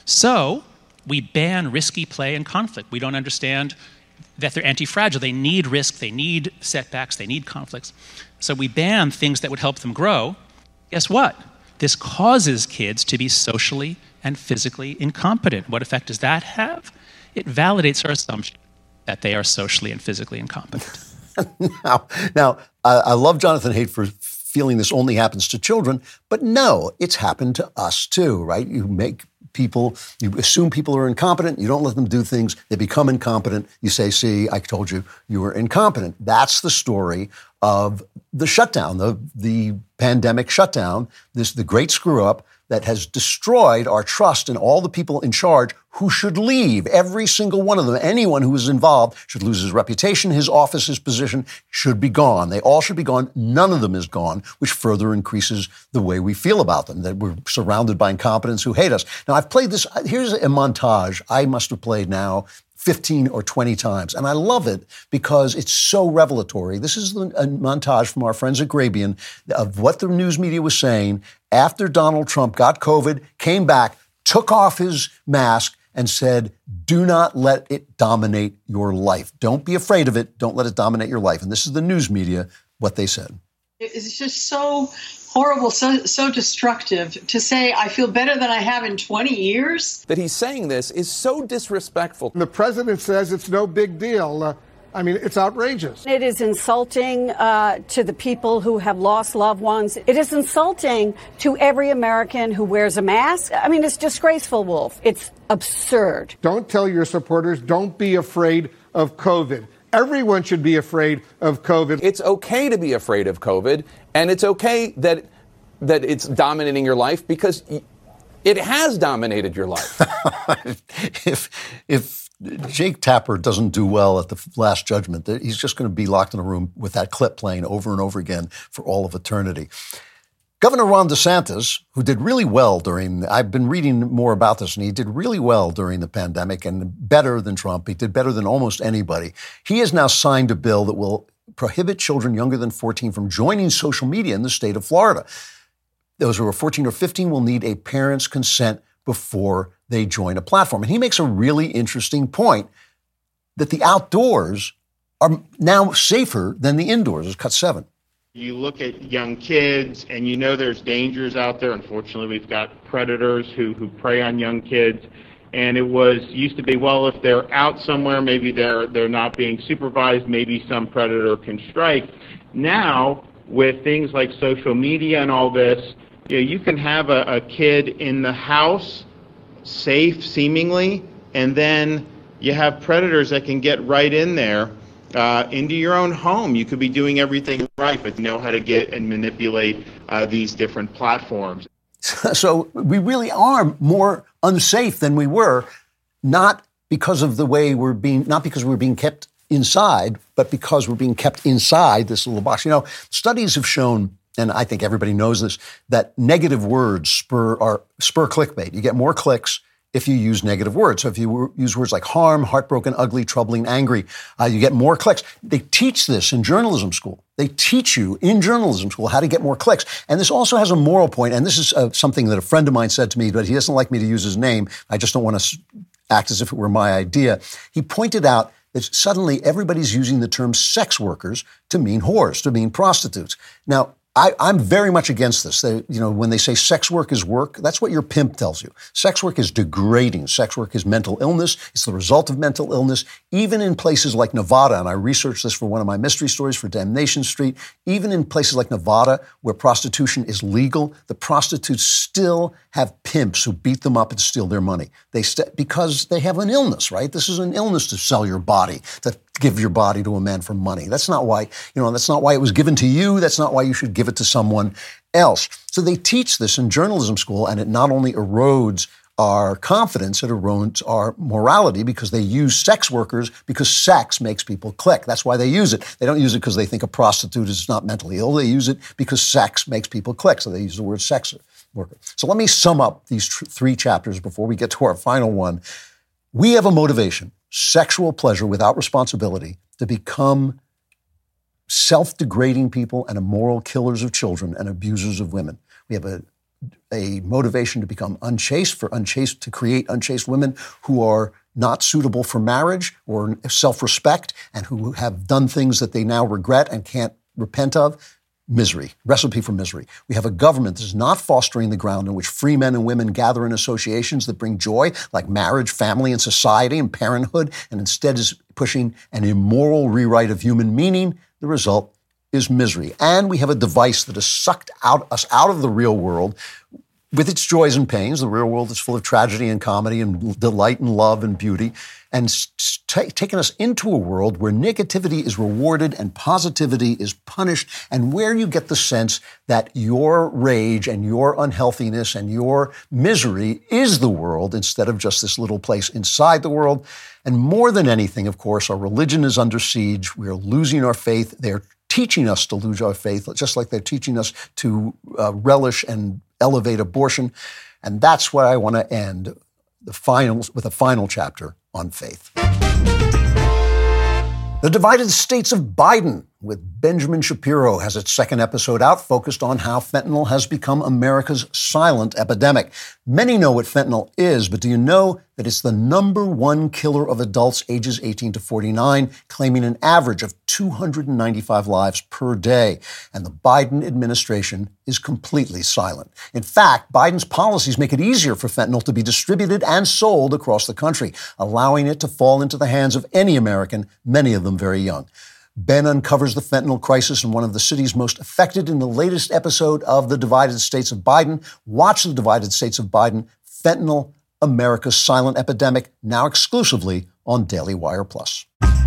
So we ban risky play and conflict. We don't understand that they're anti-fragile. They need risk, they need setbacks, they need conflicts. So we ban things that would help them grow. Guess what? This causes kids to be socially and physically incompetent. What effect does that have? It validates our assumption that they are socially and physically incompetent. now, now uh, I love Jonathan Haidt for feeling this only happens to children, but no, it's happened to us too, right? You make people, you assume people are incompetent, you don't let them do things, they become incompetent, you say, see, I told you you were incompetent. That's the story of the shutdown, the the pandemic shutdown, this the great screw-up that has destroyed our trust in all the people in charge who should leave. Every single one of them, anyone who is involved should lose his reputation, his office, his position, should be gone. They all should be gone. None of them is gone, which further increases the way we feel about them, that we're surrounded by incompetents who hate us. Now, I've played this. Here's a montage I must have played now fifteen or twenty times. And I love it because it's so revelatory. This is a montage from our friends at Grabien of what the news media was saying after Donald Trump got COVID, came back, took off his mask, and said, do not let it dominate your life. Don't be afraid of it. Don't let it dominate your life. And this is the news media, what they said. It's just so horrible, so so destructive to say I feel better than I have in twenty years. That he's saying this is so disrespectful. The president says it's no big deal. Uh, I mean, it's outrageous. It is insulting uh, to the people who have lost loved ones. It is insulting to every American who wears a mask. I mean, it's disgraceful, Wolf. It's absurd. Don't tell your supporters, don't be afraid of COVID. Everyone should be afraid of COVID. It's okay to be afraid of COVID, and it's okay that that it's dominating your life because it has dominated your life. if if Jake Tapper doesn't do well at the Last Judgment, he's just going to be locked in a room with that clip playing over and over again for all of eternity. Governor Ron DeSantis, who did really well during, I've been reading more about this, and he did really well during the pandemic and better than Trump. He did better than almost anybody. He has now signed a bill that will prohibit children younger than fourteen from joining social media in the state of Florida. Those who are fourteen or fifteen will need a parent's consent before they join a platform. And he makes a really interesting point that the outdoors are now safer than the indoors. It's cut seven. You look at young kids and you know there's dangers out there. Unfortunately, we've got predators who, who prey on young kids. And it was used to be, well, if they're out somewhere, maybe they're they're not being supervised, maybe some predator can strike. Now, with things like social media and all this, you know, you can have a, a kid in the house, safe seemingly, and then you have predators that can get right in there uh, into your own home. You could be doing everything right, but know how to get and manipulate uh, these different platforms. So we really are more unsafe than we were, not because of the way we're being, not because we're being kept inside, but because we're being kept inside this little box. You know, studies have shown, and I think everybody knows this, that negative words spur are spur clickbait. You get more clicks if you use negative words. So if you use words like harm, heartbroken, ugly, troubling, angry, uh, you get more clicks. They teach this in journalism school. They teach you in journalism school how to get more clicks. And this also has a moral point, and this is uh, something that a friend of mine said to me, but he doesn't like me to use his name. I just don't want to act as if it were my idea. He pointed out that suddenly everybody's using the term sex workers to mean whores, to mean prostitutes. Now, I, I'm very much against this. They, you know, when they say sex work is work, that's what your pimp tells you. Sex work is degrading. Sex work is mental illness. It's the result of mental illness. Even in places like Nevada, and I researched this for one of my mystery stories for Damnation Street, even in places like Nevada where prostitution is legal, the prostitutes still have pimps who beat them up and steal their money. They st- because they have an illness, right? This is an illness to sell your body, to give your body to a man for money. That's not why, you know, that's not why it was given to you. That's not why you should give it to someone. else. So they teach this in journalism school, and it not only erodes our confidence, it erodes our morality, because they use sex workers because sex makes people click. That's why they use it. They don't use it because they think a prostitute is not mentally ill. They use it because sex makes people click. So they use the word sex worker. So let me sum up these tr- three chapters before we get to our final one. We have a motivation, sexual pleasure without responsibility, to become self-degrading people and immoral killers of children and abusers of women. We have a a motivation to become unchaste, for unchaste, to create unchaste women who are not suitable for marriage or self-respect, and who have done things that they now regret and can't repent of. Misery, recipe for misery. We have a government that is not fostering the ground in which free men and women gather in associations that bring joy, like marriage, family, and society, and parenthood, and instead is pushing an immoral rewrite of human meaning. The result is misery. And we have a device that has sucked out us out of the real world with its joys and pains. The real world is full of tragedy and comedy and delight and love and beauty, and t- taken us into a world where negativity is rewarded and positivity is punished, and where you get the sense that your rage and your unhealthiness and your misery is the world instead of just this little place inside the world. And more than anything, of course, our religion is under siege. We are losing our faith. They're teaching us to lose our faith, just like they're teaching us to uh, relish and elevate abortion. And that's where I want to end the finals with a final chapter on faith. The Divided States of Biden with Benjamin Shapiro has its second episode out, focused on how fentanyl has become America's silent epidemic. Many know what fentanyl is, but do you know that it's the number one killer of adults ages eighteen to forty-nine, claiming an average of two hundred ninety-five lives per day? And the Biden administration is completely silent. In fact, Biden's policies make it easier for fentanyl to be distributed and sold across the country, allowing it to fall into the hands of any American, many of them very young. Ben uncovers the fentanyl crisis in one of the cities most affected in the latest episode of The Divided States of Biden. Watch The Divided States of Biden, Fentanyl, America's Silent Epidemic, now exclusively on Daily Wire Plus.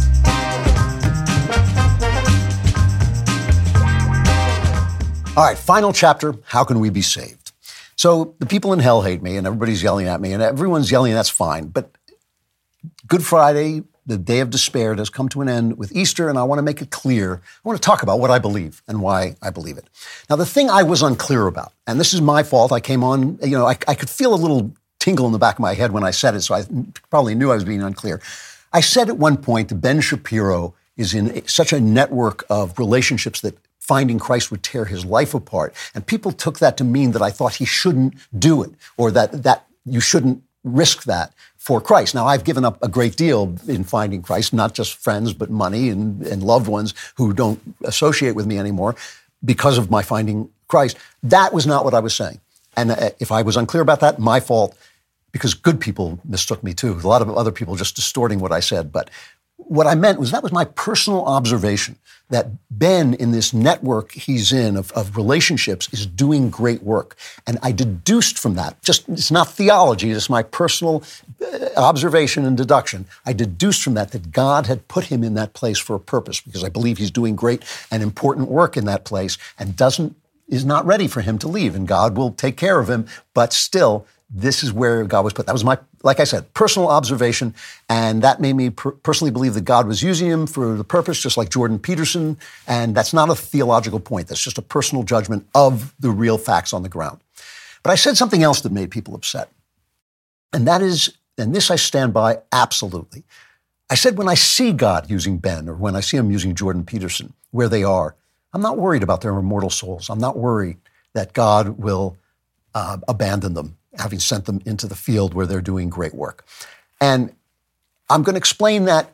All right, final chapter, how can we be saved? So the people in hell hate me, and everybody's yelling at me, and everyone's yelling, that's fine. But Good Friday, the day of despair, has come to an end with Easter, and I want to make it clear. I want to talk about what I believe and why I believe it. Now, the thing I was unclear about, and this is my fault, I came on, you know, I, I could feel a little tingle in the back of my head when I said it, so I probably knew I was being unclear. I said at one point that Ben Shapiro is in such a network of relationships that finding Christ would tear his life apart. And people took that to mean that I thought he shouldn't do it, or that, that you shouldn't risk that for Christ. Now, I've given up a great deal in finding Christ, not just friends, but money and, and loved ones who don't associate with me anymore because of my finding Christ. That was not what I was saying. And uh, if I was unclear about that, my fault, because good people mistook me too. A lot of other people just distorting what I said. But what I meant was that was my personal observation, that Ben, in this network he's in of, of relationships, is doing great work. And I deduced from that, just it's not theology, it's my personal observation and deduction. I deduced from that that God had put him in that place for a purpose, because I believe he's doing great and important work in that place and doesn't is not ready for him to leave. And God will take care of him, but still, this is where God was put. That was my, like I said, personal observation, and that made me per- personally believe that God was using him for the purpose, just like Jordan Peterson, and that's not a theological point. That's just a personal judgment of the real facts on the ground. But I said something else that made people upset, and that is, and this I stand by absolutely. I said when I see God using Ben, or when I see him using Jordan Peterson, where they are, I'm not worried about their immortal souls. I'm not worried that God will uh, abandon them, having sent them into the field where they're doing great work. And I'm going to explain that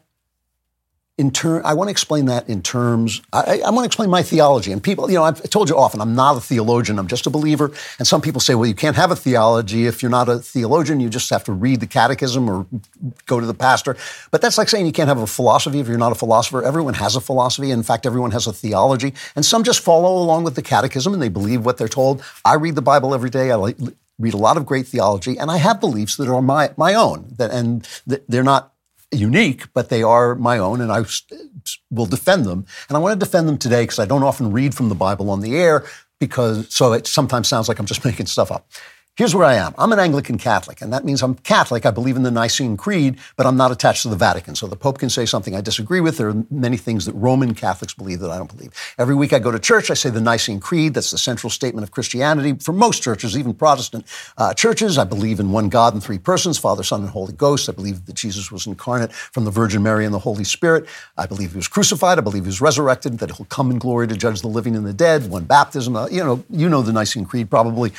in ter- I want to explain that in terms, I, I want to explain my theology. And people, you know, I've told you often, I'm not a theologian, I'm just a believer. And some people say, well, you can't have a theology if you're not a theologian, you just have to read the catechism or go to the pastor. But that's like saying you can't have a philosophy if you're not a philosopher. Everyone has a philosophy. In fact, everyone has a theology. And some just follow along with the catechism and they believe what they're told. I read the Bible every day. I like, read a lot of great theology, and I have beliefs that are my, my own. That, and they're not unique, but they are my own, and I will defend them. And I want to defend them today because I don't often read from the Bible on the air, because, so it sometimes sounds like I'm just making stuff up. Here's where I am. I'm an Anglican Catholic, and that means I'm Catholic. I believe in the Nicene Creed, but I'm not attached to the Vatican. So the Pope can say something I disagree with. There are many things that Roman Catholics believe that I don't believe. Every week I go to church, I say the Nicene Creed. That's the central statement of Christianity for most churches, even Protestant uh, churches. I believe in one God in three persons, Father, Son, and Holy Ghost. I believe that Jesus was incarnate from the Virgin Mary and the Holy Spirit. I believe he was crucified. I believe he was resurrected, that he'll come in glory to judge the living and the dead, one baptism. Uh, you know, you know the Nicene Creed probably.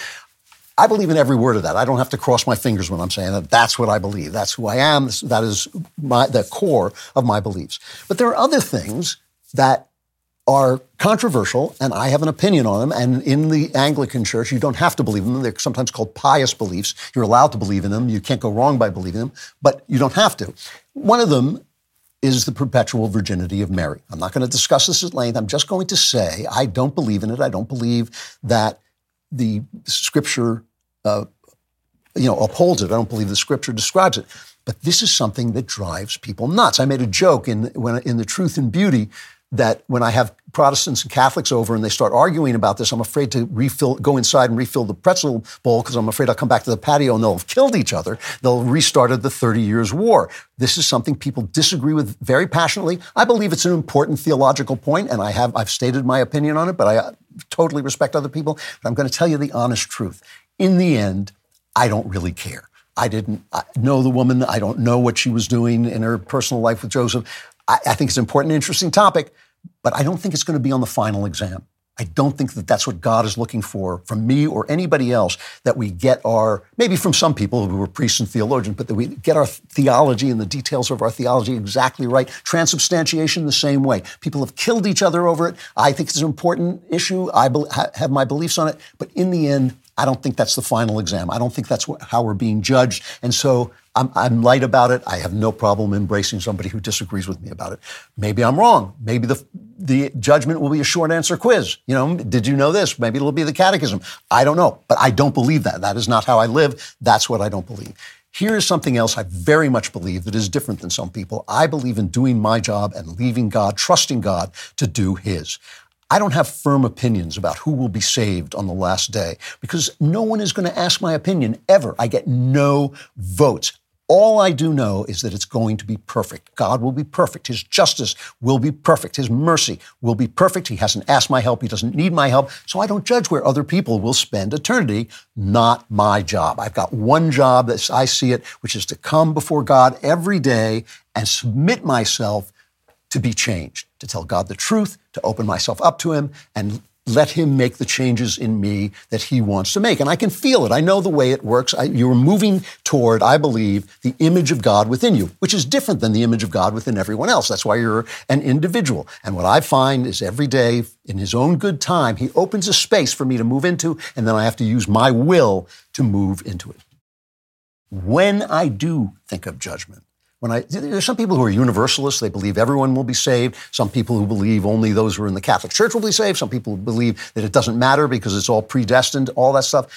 I believe in every word of that. I don't have to cross my fingers when I'm saying that. That's what I believe. That's who I am. That is my, the core of my beliefs. But there are other things that are controversial, and I have an opinion on them. And in the Anglican Church, you don't have to believe in them. They're sometimes called pious beliefs. You're allowed to believe in them. You can't go wrong by believing them, but you don't have to. One of them is the perpetual virginity of Mary. I'm not going to discuss this at length. I'm just going to say I don't believe in it. I don't believe that the Scripture Uh, you know, upholds it. I don't believe the Scripture describes it. But this is something that drives people nuts. I made a joke in when in the Truth and Beauty that when I have Protestants and Catholics over and they start arguing about this, I'm afraid to refill, go inside and refill the pretzel bowl because I'm afraid I'll come back to the patio and they'll have killed each other. They'll have restarted the Thirty Years' War. This is something people disagree with very passionately. I believe it's an important theological point, and I have I've stated my opinion on it, but I totally respect other people. But I'm going to tell you the honest truth. In the end, I don't really care. I didn't know the woman. I don't know what she was doing in her personal life with Joseph. I, I think it's an important, interesting topic, but I don't think it's going to be on the final exam. I don't think that that's what God is looking for from me or anybody else, that we get our, maybe from some people who were priests and theologians, but that we get our theology and the details of our theology exactly right. Transubstantiation the same way. People have killed each other over it. I think it's an important issue. I be, ha, have my beliefs on it. But in the end, I don't think that's the final exam. I don't think that's what, how we're being judged. And so I'm, I'm light about it. I have no problem embracing somebody who disagrees with me about it. Maybe I'm wrong. Maybe the the judgment will be a short answer quiz. You know, did you know this? Maybe it'll be the catechism. I don't know, but I don't believe that. That is not how I live. That's what I don't believe. Here is something else I very much believe that is different than some people. I believe in doing my job and leaving God, trusting God to do his. I don't have firm opinions about who will be saved on the last day because no one is going to ask my opinion ever. I get no votes. All I do know is that it's going to be perfect. God will be perfect. His justice will be perfect. His mercy will be perfect. He hasn't asked my help. He doesn't need my help. So I don't judge where other people will spend eternity. Not my job. I've got one job, as I see it, which is to come before God every day and submit myself to be changed, to tell God the truth, to open myself up to him, and let him make the changes in me that he wants to make. And I can feel it. I know the way it works. I, you're moving toward, I believe, the image of God within you, which is different than the image of God within everyone else. That's why you're an individual. And what I find is every day, in his own good time, he opens a space for me to move into, and then I have to use my will to move into it. When I do think of judgment, When I, there's some people who are universalists. They believe everyone will be saved. Some people who believe only those who are in the Catholic Church will be saved. Some people who believe that it doesn't matter because it's all predestined, all that stuff.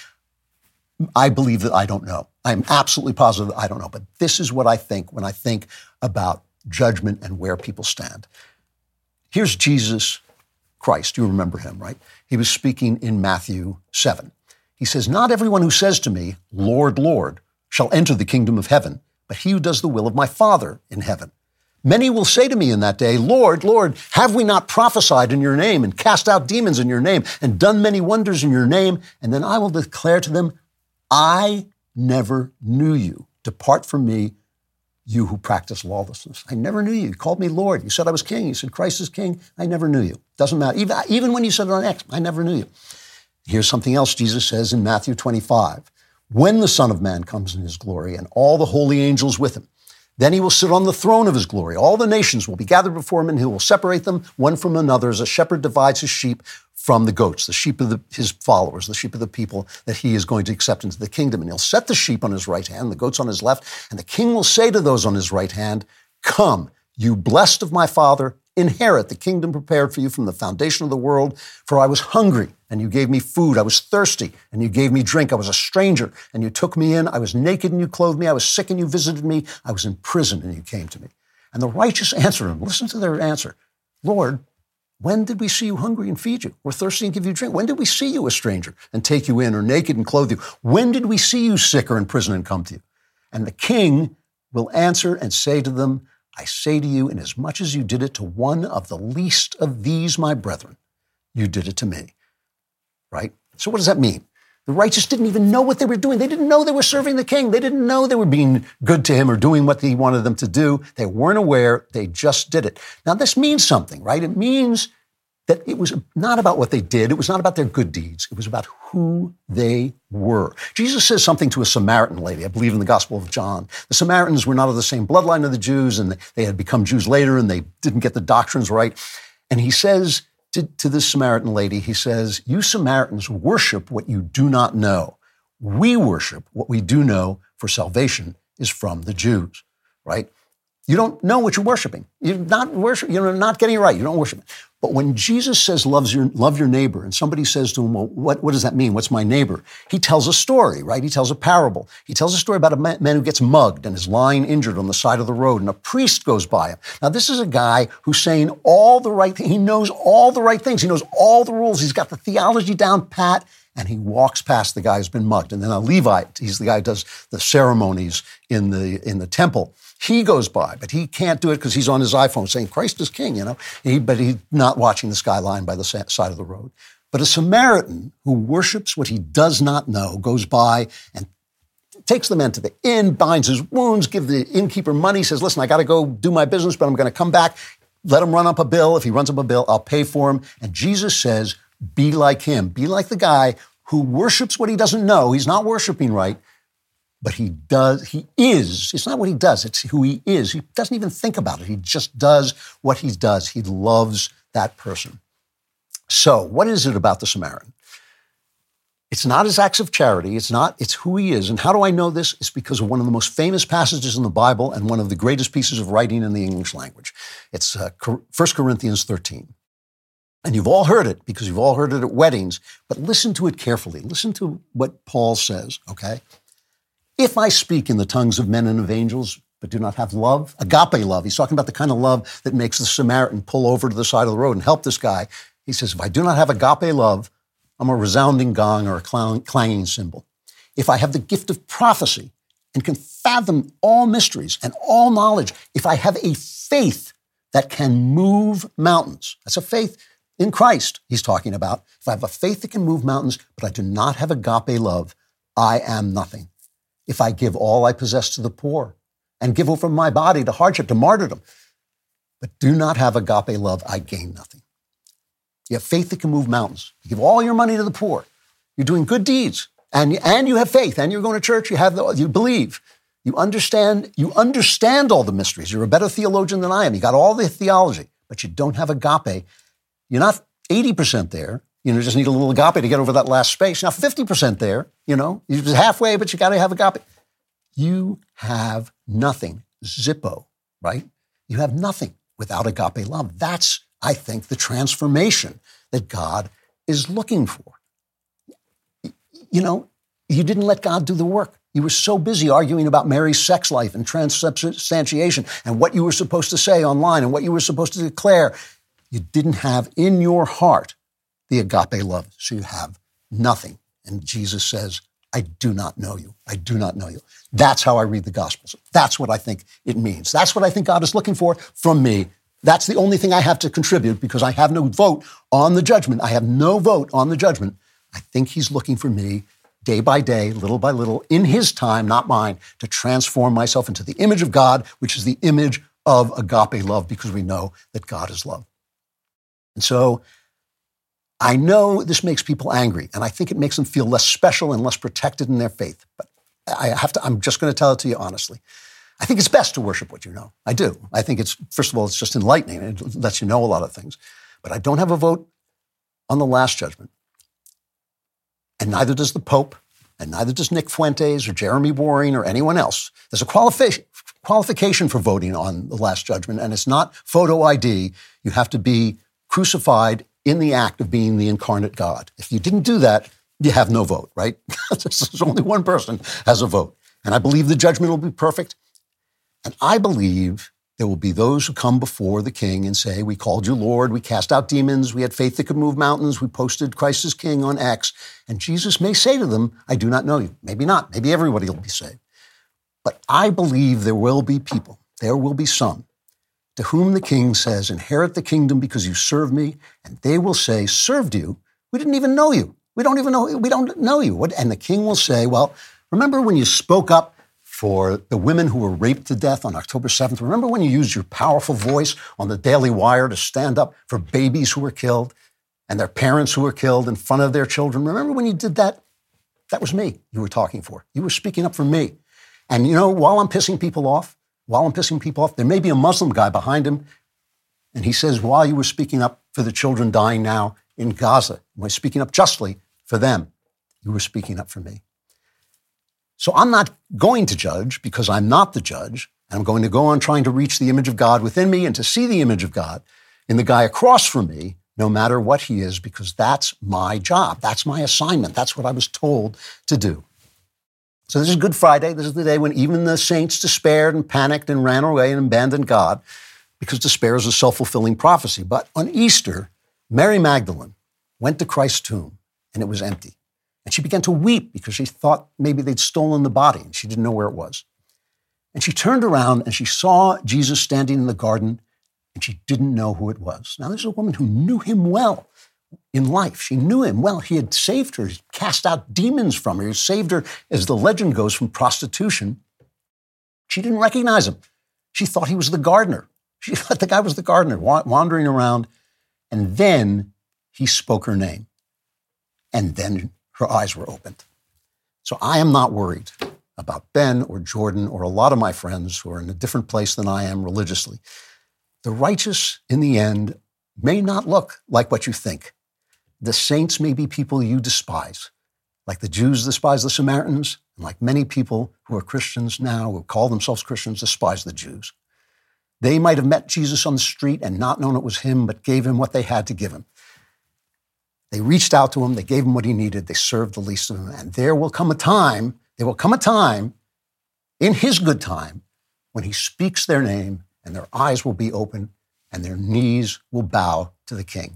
I believe that I don't know. I'm absolutely positive that I don't know. But this is what I think when I think about judgment and where people stand. Here's Jesus Christ. You remember him, right? He was speaking in Matthew seven. He says, "Not everyone who says to me, 'Lord, Lord,' shall enter the kingdom of heaven, but he who does the will of my Father in heaven. Many will say to me in that day, 'Lord, Lord, have we not prophesied in your name and cast out demons in your name and done many wonders in your name?' And then I will declare to them, 'I never knew you. Depart from me, you who practice lawlessness.' I never knew you. You called me Lord. You said I was king. You said Christ is king. I never knew you." Doesn't matter. Even, even when you said it on X, I never knew you. Here's something else Jesus says in Matthew twenty-five. "When the Son of Man comes in his glory and all the holy angels with him, then he will sit on the throne of his glory. All the nations will be gathered before him, and he will separate them one from another as a shepherd divides his sheep from the goats," the sheep of the, his followers, the sheep of the people that he is going to accept into the kingdom. "And he'll set the sheep on his right hand, the goats on his left, and the king will say to those on his right hand, 'Come, you blessed of my Father, inherit the kingdom prepared for you from the foundation of the world. For I was hungry, and you gave me food. I was thirsty, and you gave me drink. I was a stranger, and you took me in. I was naked, and you clothed me. I was sick, and you visited me. I was in prison, and you came to me.' And the righteous answered him," listen to their answer, "Lord, When did we see you hungry and feed you, or thirsty and give you drink? When did we see you a stranger and take you in, or naked and clothe you? When did we see you sick or in prison and come to you? And the king will answer and say to them, I say to you, inasmuch as you did it to one of the least of these, my brethren, you did it to me. Right? So what does that mean? The righteous didn't even know what they were doing. They didn't know they were serving the king. They didn't know they were being good to him or doing what he wanted them to do. They weren't aware. They just did it. Now, this means something, right? It means that it was not about what they did. It was not about their good deeds. It was about who they were. Jesus says something to a Samaritan lady, I believe in the Gospel of John. The Samaritans were not of the same bloodline of the Jews, and they had become Jews later, and they didn't get the doctrines right. And he says to, to this Samaritan lady, he says, you Samaritans worship what you do not know. We worship what we do know, for salvation is from the Jews, right? You don't know what you're worshiping. You're not worship, you're not getting it right. You don't worship it. But when Jesus says loves your, love your neighbor, and somebody says to him, well, what, what does that mean? What's my neighbor? He tells a story, right? He tells a parable. He tells a story about a man, man who gets mugged and is lying injured on the side of the road, and a priest goes by him. Now, this is a guy who's saying all the right things. He knows all the right things. He knows all the rules. He's got the theology down pat, and he walks past the guy who's been mugged. And then a Levite, he's the guy who does the ceremonies in the, in the temple. He goes by, but he can't do it because he's on his iPhone saying Christ is king, you know. He, but he's not watching the skyline by the side of the road. But a Samaritan who worships what he does not know goes by and takes the man to the inn, binds his wounds, gives the innkeeper money, says, listen, I got to go do my business, but I'm going to come back. Let him run up a bill. If he runs up a bill, I'll pay for him. And Jesus says, be like him. Be like the guy who worships what he doesn't know. He's not worshiping right. But he does, he is, it's not what he does, it's who he is. He doesn't even think about it. He just does what he does. He loves that person. So what is it about the Samaritan? It's not his acts of charity. It's not, it's who he is. And how do I know this? It's because of one of the most famous passages in the Bible and one of the greatest pieces of writing in the English language. It's uh, First Corinthians thirteen. And you've all heard it because you've all heard it at weddings, but listen to it carefully. Listen to what Paul says, okay? If I speak in the tongues of men and of angels, but do not have love, agape love, he's talking about the kind of love that makes the Samaritan pull over to the side of the road and help this guy. He says, if I do not have agape love, I'm a resounding gong or a clanging cymbal. If I have the gift of prophecy and can fathom all mysteries and all knowledge, if I have a faith that can move mountains, that's a faith in Christ he's talking about. If I have a faith that can move mountains, but I do not have agape love, I am nothing. If I give all I possess to the poor and give over my body to hardship, to martyrdom, but do not have agape love, I gain nothing. You have faith that can move mountains. You give all your money to the poor. You're doing good deeds, and, and you have faith, and you're going to church. You have the, you believe. You understand. You understand all the mysteries. You're a better theologian than I am. You got all the theology, but you don't have agape. You're not eighty percent there. You know, just need a little agape to get over that last space. Now, fifty percent there, you know, you're halfway, but you got to have agape. You have nothing. Zippo, right? You have nothing without agape love. That's, I think, the transformation that God is looking for. You know, you didn't let God do the work. You were so busy arguing about Mary's sex life and transubstantiation and what you were supposed to say online and what you were supposed to declare. You didn't have in your heart the agape love, so you have nothing. And Jesus says, I do not know you. I do not know you. That's how I read the Gospels. That's what I think it means. That's what I think God is looking for from me. That's the only thing I have to contribute because I have no vote on the judgment. I have no vote on the judgment. I think he's looking for me day by day, little by little, in his time, not mine, to transform myself into the image of God, which is the image of agape love, because we know that God is love. And so I know this makes people angry, and I think it makes them feel less special and less protected in their faith. But I have to, I'm just going to tell it to you honestly. I think it's best to worship what you know. I do. I think it's, first of all, it's just enlightening. It lets you know a lot of things. But I don't have a vote on the last judgment. And neither does the Pope, and neither does Nick Fuentes or Jeremy Waring or anyone else. There's a qualification qualification for voting on the last judgment, and it's not photo I D. You have to be crucified in the act of being the incarnate God. If you didn't do that, you have no vote, right? There's only one person has a vote. And I believe the judgment will be perfect. And I believe There will be those who come before the king and say, we called you Lord, we cast out demons, we had faith that could move mountains, we posted Christ as King on X. And Jesus may say to them, I do not know you. Maybe not. Maybe everybody will be saved. But I believe there will be people, there will be some, to whom the king says, inherit the kingdom because you serve me. And they will say, served you? We didn't even know you. We don't even know, we don't know you. And the king will say, well, remember when you spoke up for the women who were raped to death on October seventh? Remember when you used your powerful voice on the Daily Wire to stand up for babies who were killed and their parents who were killed in front of their children? Remember when you did that? That was me you were talking for. You were speaking up for me. And you know, while I'm pissing people off, while I'm pissing people off, there may be a Muslim guy behind him. And he says, while you were speaking up for the children dying now in Gaza, you were speaking up justly for them, you were speaking up for me. So I'm not going to judge because I'm not the judge. And I'm going to go on trying to reach the image of God within me and to see the image of God in the guy across from me, no matter what he is, because that's my job. That's my assignment. That's what I was told to do. So this is Good Friday. This is the day when even the saints despaired and panicked and ran away and abandoned God, because despair is a self-fulfilling prophecy. But on Easter, Mary Magdalene went to Christ's tomb and it was empty. And she began to weep because she thought maybe they'd stolen the body and she didn't know where it was. And she turned around and she saw Jesus standing in the garden and she didn't know who it was. Now, this is a woman who knew him well in life. She knew him well. He had saved her. He cast out demons from her. He saved her, as the legend goes, from prostitution. She didn't recognize him. She thought he was the gardener. She thought the guy was the gardener wandering around. And then he spoke her name. And then her eyes were opened. So I am not worried about Ben or Jordan or a lot of my friends who are in a different place than I am religiously. The righteous, in the end, may not look like what you think. The saints may be people you despise, like the Jews despise the Samaritans, and like many people who are Christians now, who call themselves Christians, despise the Jews. They might have met Jesus on the street and not known it was him, but gave him what they had to give him. They reached out to him, they gave him what he needed, they served the least of them. And there will come a time, there will come a time, in his good time, when he speaks their name and their eyes will be open and their knees will bow to the king.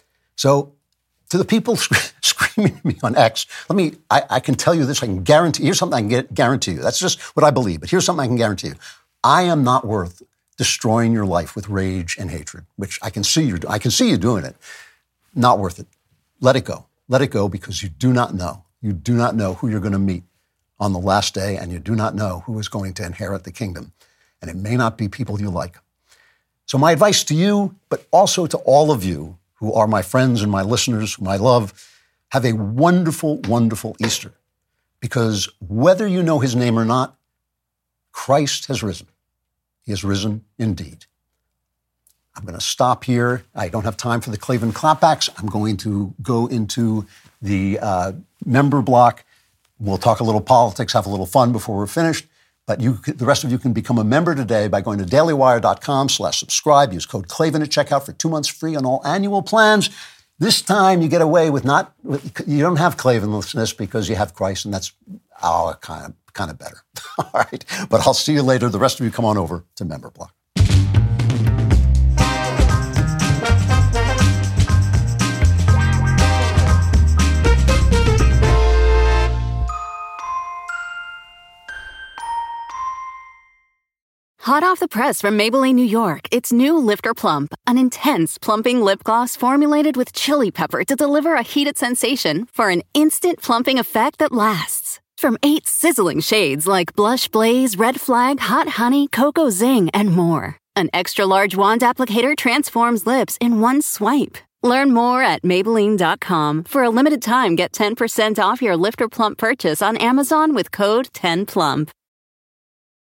So to the people screaming at me on X, let me, I, I can tell you this, I can guarantee, here's something I can get, guarantee you. That's just what I believe, but here's something I can guarantee you. I am not worth destroying your life with rage and hatred, which I can see you, I can see you doing it. Not worth it. Let it go. Let it go because you do not know. You do not know who you're going to meet on the last day, and you do not know who is going to inherit the kingdom. And it may not be people you like. So my advice to you, but also to all of you who are my friends and my listeners, whom I love, have a wonderful, wonderful Easter. Because whether you know his name or not, Christ has risen. He has risen indeed. I'm going to stop here. I don't have time for the Klavan clapbacks. I'm going to go into the uh, member block. We'll talk a little politics, have a little fun before we're finished. But you, the rest of you can become a member today by going to dailywire.com slash subscribe. Use code Klavan at checkout for two months free on all annual plans. This time you get away with not, you don't have Klavanlessness because you have Christ, and that's oh, kind of kind of better. All right. But I'll see you later. The rest of you come on over to member block. Hot off the press from Maybelline, New York, it's new Lifter Plump, an intense plumping lip gloss formulated with chili pepper to deliver a heated sensation for an instant plumping effect that lasts. From eight sizzling shades like Blush Blaze, Red Flag, Hot Honey, Cocoa Zing, and more. An extra-large wand applicator transforms lips in one swipe. Learn more at Maybelline dot com. For a limited time, get ten percent off your Lifter Plump purchase on Amazon with code ten plump.